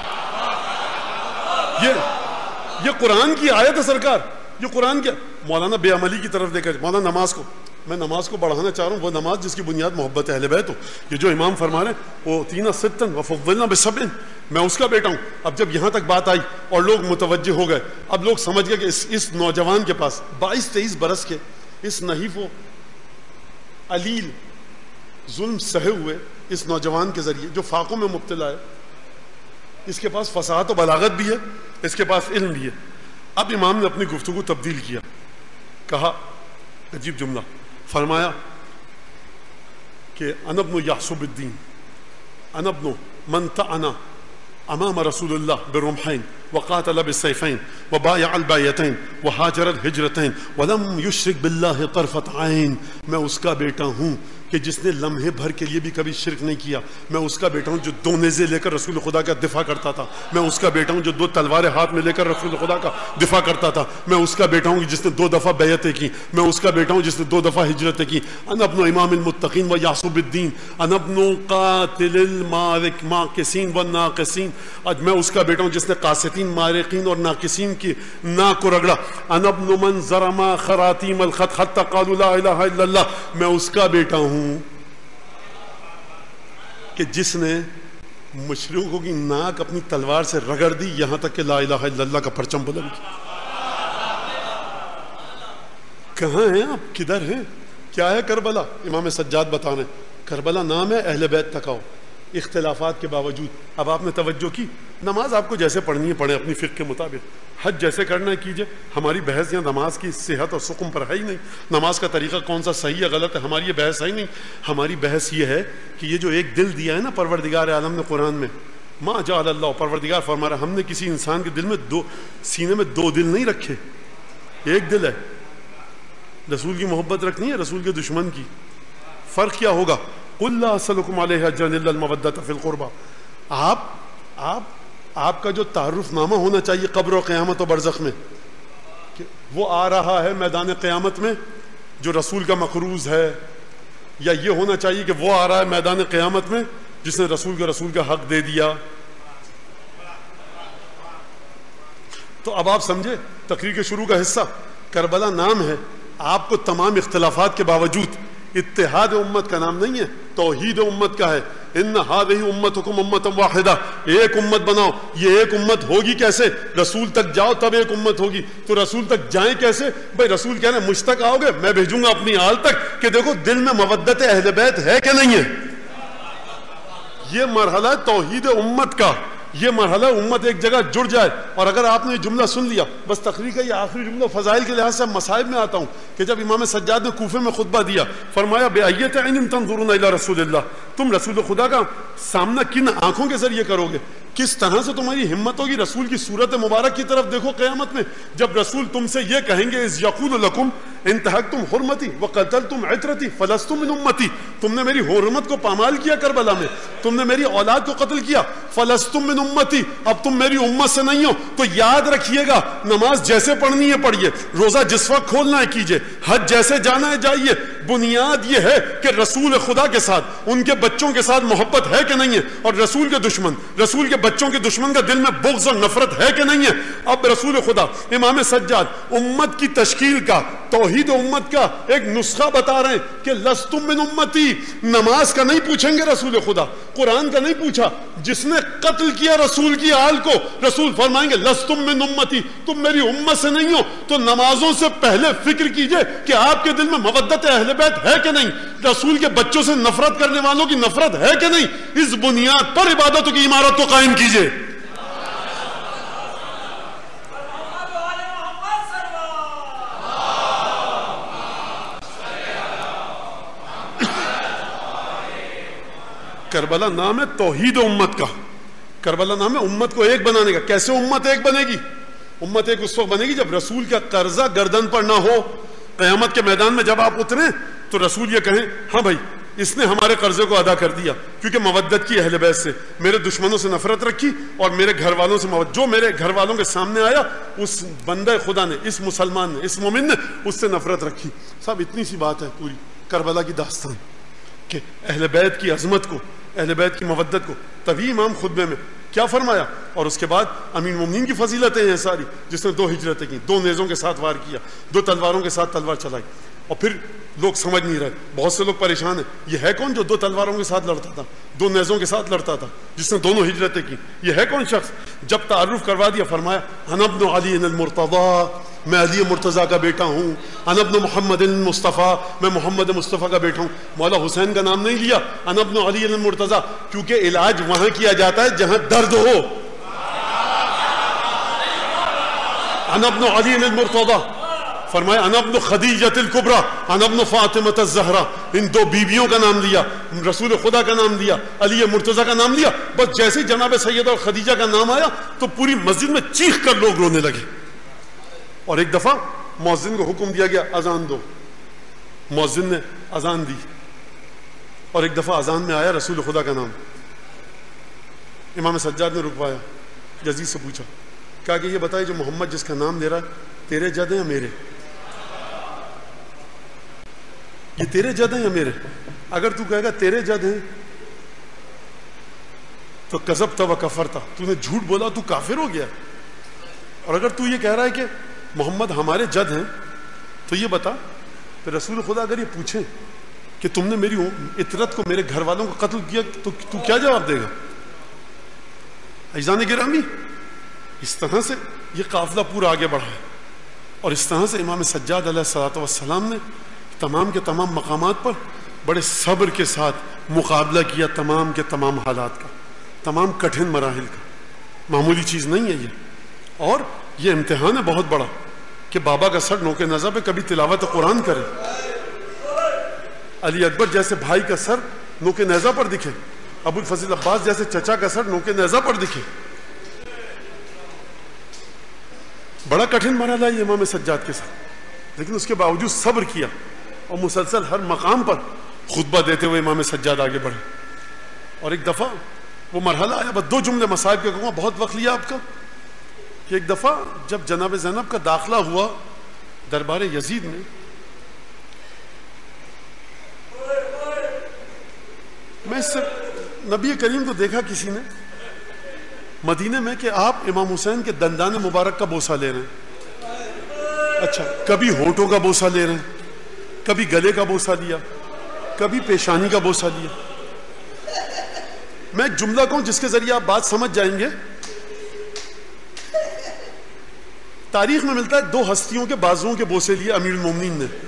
یہ یہ قرآن کی آیت ہے سرکار، یہ قرآن کی۔ مولانا بے عملی کی طرف لے کر، مولانا نماز کو میں نماز کو بڑھانا چاہ رہا ہوں، وہ نماز جس کی بنیاد محبت اہل بیت ہو۔ یہ جو امام فرما رہے ہیں وہ تینا ستن وفضلنا بسبعن، میں اس کا بیٹا ہوں۔ اب جب یہاں تک بات آئی اور لوگ متوجہ ہو گئے، اب لوگ سمجھ گئے کہ اس, اس نوجوان کے پاس بائیس تیئیس برس کے اس نحیف و علیل ظلم سہے ہوئے اس نوجوان کے ذریعے جو فاقوں میں مبتلا ہے، اس کے پاس فصاحت و بلاغت بھی ہے، اس کے پاس علم بھی ہے۔ اب امام نے اپنی گفتگو تبدیل کیا، کہا عجیب جملہ، فرمایا کہ انا ابن یحسب الدین، انا ابن من طعن امام رسول اللہ بالرمحین وقاتل بالسیفین وبایع البایتین وہاجر الہجرتین ولم یشرک باللہ طرفۃ عین۔ میں اس کا بیٹا ہوں کہ جس نے لمحے بھر کے لیے بھی کبھی شرک نہیں کیا۔ میں اس کا بیٹا ہوں جو دو نیزے لے کر رسول خدا کا دفاع کرتا تھا۔ میں اس کا بیٹا ہوں جو دو تلواریں ہاتھ میں لے کر رسول خدا کا دفاع کرتا تھا۔ میں اس کا بیٹا ہوں جس نے دو دفعہ بیعتیں کی۔ میں اس کا بیٹا ہوں جس نے دو دفعہ ہجرتیں کی۔ انا ابن امام المتقین و یعصب الدین، انا ابن قاتل الماقسین والناقصین۔ آج میں اس کا بیٹا ہوں جس نے قاسطین، مارقین اور ناقصین کی ناک کو رگڑا۔ انا ابن من زرما خراتیم الخط حتی قالوا لا الہ الا اللہ۔ میں اس کا بیٹا ہوں کہ جس نے مشرکوں کی ناک اپنی تلوار سے رگڑ دی یہاں تک کہ لا الہ الا اللہ کا پرچم بلند کیا۔ کہاں ہیں آپ؟ کدھر ہیں؟ کیا ہے کربلا؟ امام سجاد بتانے کربلا نام ہے، اہل بیت تک آؤ، اختلافات کے باوجود۔ اب آپ نے توجہ کی نماز آپ کو جیسے پڑھنی ہے پڑھیں اپنی فقہ کے مطابق، حج جیسے کرنا ہے کیجئے. ہماری بحث یہاں نماز کی صحت اور سقم پر ہے ہی نہیں، نماز کا طریقہ کون سا صحیح ہے غلط ہے، ہماری یہ بحث ہے ہی نہیں. ہماری بحث یہ ہے کہ یہ جو ایک دل دیا ہے نا پروردگار عالم نے قرآن میں، ما جعل اللہ، پروردگار فرما رہا ہم نے کسی انسان کے دل میں دو سینے میں دو دل نہیں رکھے، ایک دل ہے. رسول کی محبت رکھنی ہے رسول کے دشمن کی. فرق کیا ہوگا؟ قل لا اسألکم علیہ اجرا الا المودۃ فی القربى. آپ آپ آپ کا جو تعارف نامہ ہونا چاہیے قبر و قیامت و برزخ میں کہ وہ آ رہا ہے میدان قیامت میں جو رسول کا مقروض ہے، یا یہ ہونا چاہیے کہ وہ آ رہا ہے میدان قیامت میں جس نے رسول کا رسول کا حق دے دیا. تو اب آپ سمجھے تقریر کے شروع کا حصہ کربلا نام ہے. آپ کو تمام اختلافات کے باوجود اتحاد امت کا نام نہیں ہے، توحید امت کا ہے. ان ہذہ امتکم امۃ واحدہ، ایک امت بناؤ. یہ ایک امت ہوگی کیسے؟ رسول تک جاؤ تب ایک امت ہوگی. تو رسول تک جائیں کیسے؟ بھائی رسول کہہ رہے ہیں مجھ تک آؤ گے میں بھیجوں گا اپنی آل تک کہ دیکھو دل میں مودت اہل بیت ہے کہ نہیں ہے. یہ مرحلہ توحید امت کا، یہ مرحلہ امت ایک جگہ جڑ جائے. اور اگر آپ نے یہ جملہ سن لیا، بس تقریر کا یہ آخری جملہ فضائل کے لحاظ سے مصائب میں آتا ہوں کہ جب امام سجاد نے کوفے میں خطبہ دیا فرمایا بأیۃ عین تنظرون الی رسول اللہ، تم رسول خدا کا سامنا کن آنکھوں کے ذریعے کرو گے، کس طرح سے تمہاری ہمت ہوگی رسول کی صورت مبارک کی طرف دیکھو قیامت میں جب رسول تم سے یہ کہیں گے اذ یقول لکم انتہکتم حرمتی وقتلتم عترتی فلستم من امتی، تم نے میری حرمت کو پامال کیا کربلا میں، تم نے میری اولاد کو قتل کیا، فلستم من امتی، اب تم میری امت سے نہیں ہو. تو یاد رکھیے گا نماز جیسے پڑھنی ہے پڑھیے، روزہ جس وقت کھولنا ہے کیجئے، حج جیسے جانا ہے جائیے. بنیاد یہ ہے کہ رسول خدا کے ساتھ ان کے بچوں کے ساتھ محبت ہے کہ نہیں ہے، اور رسول کے دشمن رسول کے بچوں کے دشمن کا دل میں بغض اور نفرت ہے کہ نہیں ہے. اب رسول خدا امام سجاد امت کی تشکیل کا توحید امت کا ایک نسخہ بتا رہے ہیں کہ لستم من امتی. نماز کا نہیں پوچھیں گے رسول خدا، قرآن کا نہیں پوچھا، جس نے قتل کیا رسول کی آل کو رسول فرمائیں گے لستم من امتی، تم میری امت سے نہیں ہو. تو نمازوں سے پہلے فکر کیجئے کہ آپ کے دل میں مودت اہل بیت ہے کہ نہیں، رسول کے بچوں سے نفرت کرنے والوں کی نفرت ہے کہ نہیں. اس بنیاد پر عبادتوں کی عمارت کو قائم کیجئے. کربلا نام ہے توحید امت کا، کربلا نام ہے امت کو ایک بنانے کا. کیسے امت ایک بنے گی؟ امت ایک اس وقت بنے گی جب رسول کا قرضہ گردن پر نہ ہو. قیامت کے میدان میں جب آپ اتریں تو رسول یہ کہیں ہاں بھائی اس نے ہمارے قرضے کو ادا کر دیا کیونکہ مودت کی اہل بیت سے، میرے دشمنوں سے نفرت رکھی اور میرے گھر والوں سے مودت. جو میرے گھر والوں کے سامنے آیا اس بندہ خدا نے، اس مسلمان نے، اس مومن نے اس سے نفرت رکھی. صاحب اتنی سی بات ہے پوری کربلا کی داستان کہ اہل بیت کی عظمت کو، اہل بیت کی مودت کو. تبھی امام خطبے میں کیا فرمایا؟ اور اس کے بعد امین مومنین کی فضیلتیں ہیں ساری، جس نے دو ہجرتیں کی، دو نیزوں کے ساتھ وار کیا، دو تلواروں کے ساتھ تلوار چلائی. اور پھر لوگ سمجھ نہیں رہے، بہت سے لوگ پریشان ہیں، یہ ہے کون جو دو تلواروں کے ساتھ لڑتا تھا، دو نیزوں کے ساتھ لڑتا تھا، جس نے دونوں ہجرتیں کی؟ یہ ہے کون شخص؟ جب تعارف کروا دیا فرمایا انا ابن علی المرتضی، میں علی مرتضیٰ کا بیٹا ہوں. انا ابن محمد المصطفیٰ، میں محمد مصطفیٰ کا بیٹا ہوں. مولا حسین کا نام نہیں لیا. انا ابن علی المرتضیٰ، کیونکہ علاج وہاں کیا جاتا ہے جہاں درد ہو. انا ابن علی المرتضیٰ فرمایا انا ابن خدیجۃ الکبریٰ، انا ابن فاطمۃ الزہرا. ان دو بیویوں کا نام لیا، رسول خدا کا نام لیا، علی مرتضیٰ کا نام لیا. بس جیسے ہی جناب سیدہ اور خدیجہ کا نام آیا تو پوری مسجد میں چیخ کر لوگ رونے لگے. اور ایک دفعہ مؤذن کو حکم دیا گیا اذان دو، مؤذن نے اذان دی. اور ایک دفعہ اذان میں آیا رسول خدا کا نام. امام سجاد نے رکوایا، یزید سے پوچھا، کہا کہ یہ بتائے جو محمد جس کا نام لے رہا ہے تیرے جد ہیں یا میرے؟ یہ تیرے جد ہیں یا میرے؟ اگر تو کہے گا تیرے جد ہیں تو کذبت و کفرت، تو نے جھوٹ بولا، تو کافر ہو گیا. اور اگر تو یہ کہہ رہا ہے کہ محمد ہمارے جد ہیں تو یہ بتا، پھر رسول خدا اگر یہ پوچھیں کہ تم نے میری عترت کو، میرے گھر والوں کو قتل کیا تو تو کیا جواب دے گا؟ عزیزان گرامی، اس طرح سے یہ قافلہ پورا آگے بڑھا ہے. اور اس طرح سے امام سجاد علیہ الصلوۃ والسلام نے تمام کے تمام مقامات پر بڑے صبر کے ساتھ مقابلہ کیا تمام کے تمام حالات کا، تمام کٹھن مراحل کا. معمولی چیز نہیں ہے یہ، اور یہ امتحان ہے بہت بڑا کہ بابا کا سر نوک نظر پہ کبھی تلاوت قرآن کرے، علی اکبر جیسے بھائی کا سر نوک نیزہ پر دکھے، ابو الفضل عباس جیسے چچا کا سر نوک نیزہ پر دکھے. بڑا کٹھن مرحلہ ہے یہ امام سجاد کے ساتھ، لیکن اس کے باوجود صبر کیا اور مسلسل ہر مقام پر خطبہ دیتے ہوئے امام سجاد آگے بڑھے. اور ایک دفعہ وہ مرحلہ آیا، بس دو جملے مصائب کے کہوں گا، بہت وقت لیا آپ کا، کہ ایک دفعہ جب جناب زینب کا داخلہ ہوا دربار یزید میں، میں اس سے نبی کریم کو دیکھا کسی نے مدینے میں کہ آپ امام حسین کے دندان مبارک کا بوسہ لے رہے ہیں. اچھا، کبھی ہونٹوں کا بوسہ لے رہے ہیں، کبھی گلے کا بوسہ لیا، کبھی پیشانی کا بوسہ لیا. میں ایک جملہ کہوں جس کے ذریعے آپ بات سمجھ جائیں گے. تاریخ میں ملتا ہے دو ہستیوں کے بازوؤں کے بوسے لیے امیر المومنین نے.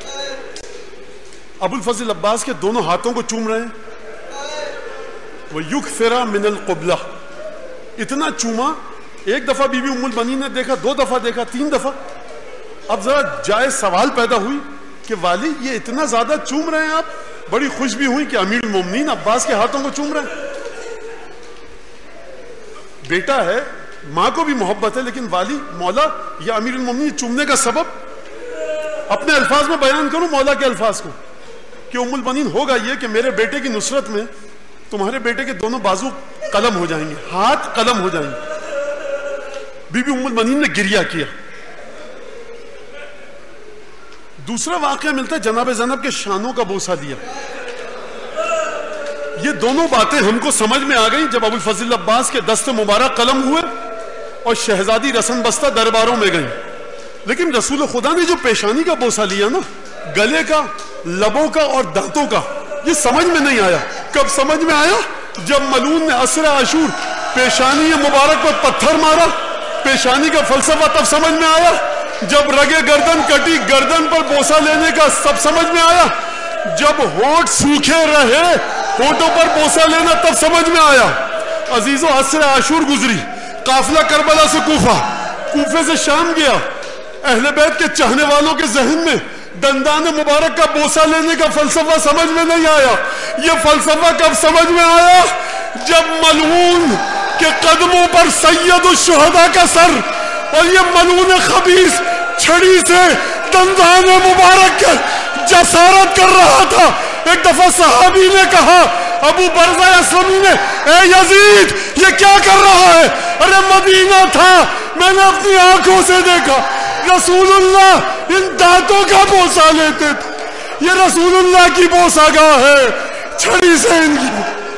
ابو الفضل عباس کے دونوں ہاتھوں کو چوم رہے ہیں، وہ یکفرا من القبلہ، اتنا چوما. ایک دفعہ بی بی ام البنین نے دیکھا، دو دفعہ دیکھا، تین دفعہ. اب ذرا جائز سوال پیدا ہوئی کہ والی یہ اتنا زیادہ چوم رہے ہیں آپ؟ بڑی خوش بھی ہوئی کہ امیر المومنین عباس کے ہاتھوں کو چوم رہے ہیں. بیٹا ہے، ماں کو بھی محبت ہے، لیکن والی مولا یا امیر المومنین چومنے کا سبب اپنے الفاظ میں بیان کروں مولا کے الفاظ کو کہ ام البنین ہوگا یہ کہ میرے بیٹے کی نصرت میں تمہارے بیٹے کے دونوں بازو قلم ہو جائیں گے، ہاتھ قلم ہو جائیں گے. بی بی ام البنین نے گریہ کیا. دوسرا واقعہ ملتا ہے جناب زینب کے شانوں کا بوسہ دیا. یہ دونوں باتیں ہم کو سمجھ میں آ گئیں جب ابو الفضل عباس کے دست مبارک قلم ہوئے اور شہزادی رسن بستہ درباروں میں گئیں. لیکن رسول خدا نے جو پیشانی کا بوسہ لیا نا، گلے کا، لبوں کا اور دانتوں کا، یہ سمجھ میں نہیں آیا. کب سمجھ میں آیا؟ جب ملعون نے اسرا عاشور پیشانی مبارک پر پتھر مارا. پیشانی کا فلسفہ تب سمجھ میں آیا جب رگے گردن کٹی، گردن پر بوسہ لینے کا سب سمجھ میں آیا. جب ہونٹ سوکھے رہے، ہونٹوں پر بوسہ لینا تب سمجھ میں آیا. عزیزو، اسرا عاشور گزری، قافلہ کربلا سے کوفہ، کوفے سے شام گیا. اہل بیت کے چاہنے والوں کے ذہن میں دندان مبارک کا بوسہ لینے کا فلسفہ سمجھ میں نہیں آیا. یہ فلسفہ کب سمجھ میں آیا؟ جب ملعون کے قدموں پر سید الشہداء کا سر اور یہ ملعون خبیث چھڑی سے دندان مبارک کے جسارت کر رہا تھا. ایک دفعہ صحابی نے کہا، ابو برزہ اسلمی نے، اے یزید یہ کیا کر رہا ہے؟ ارے مدینہ تھا، میں نے اپنی آنکھوں سے دیکھا رسول اللہ ان دانتوں کا بوسہ لیتے تھے. یہ رسول اللہ کی بوسہ گاہ ہے، چھڑی سے ان کی.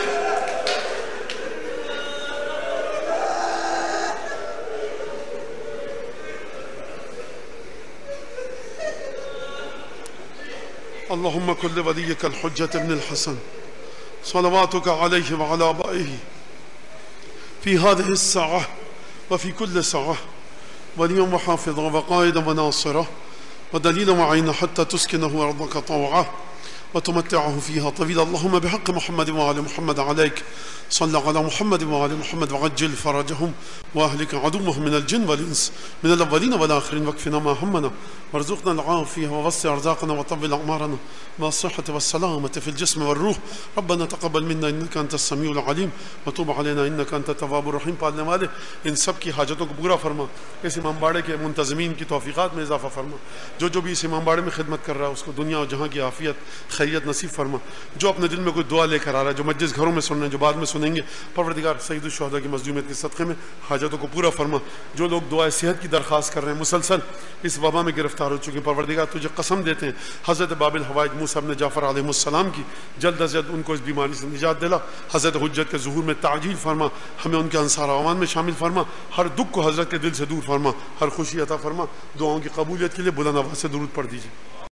اللهم كن لوليك الحجة ابن الحسن صلواتك عليه وعلى آبائه في هذه الساعة وفي كل ساعة وليا وحافظا وقائدا وناصرا ودليلا وعينا حتى تسكنه أرضك طوعا وتمتعه فيها طويلا. اللهم بحق محمد وآل محمد عليك صلى على محمد وآل محمد وعجل فرجهم وأهلك عدوهم من الجن والإنس من الأولين والآخرين واكفنا ما همنا وارزقنا العافية ووسع أرزاقنا وطول أعمارنا والصحة والسلامة في الجسم والروح. ربنا تقبل منا إنك أنت السميع العليم وتوب علينا إنك أنت التواب الرحيم. پالنے والے ان سب کی حاجتوں کو پورا فرما. اس امام باڑے کے منتظمین کی توفیقات میں اضافہ فرما. جو جو بھی اس امام باڑے میں خدمت کر رہا ہے اس کو دنیا اور جہاں کی عافیت خیریت نصیب فرما. جو اپنے دل میں کوئی دعا لے کر آ رہا ہے، جو مجلس گھروں میں سن رہے ہیں، جو بعد میں سنیں گے، پروردگار سید الشہداء کی مظلومیت کے صدقے میں حاجتوں کو پورا فرما. جو لوگ دعائے صحت کی درخواست کر رہے ہیں، مسلسل اس وبا میں گرفتار ہو چکے، پروردگار تجھے قسم دیتے ہیں حضرت باب الحوائج موسیٰ بن جعفر علیہ السلام کی جلد از جلد ان کو اس بیماری سے نجات دلا. حضرت حجت کے ظہور میں تعجیل فرما، ہمیں ان کے انصار اعوان میں شامل فرما. ہر دکھ کو حضرت کے دل سے دور فرما، ہر خوشی عطا فرما. دعاؤں کی قبولیت کے لیے بلند آواز سے درود پڑھ دیجیے.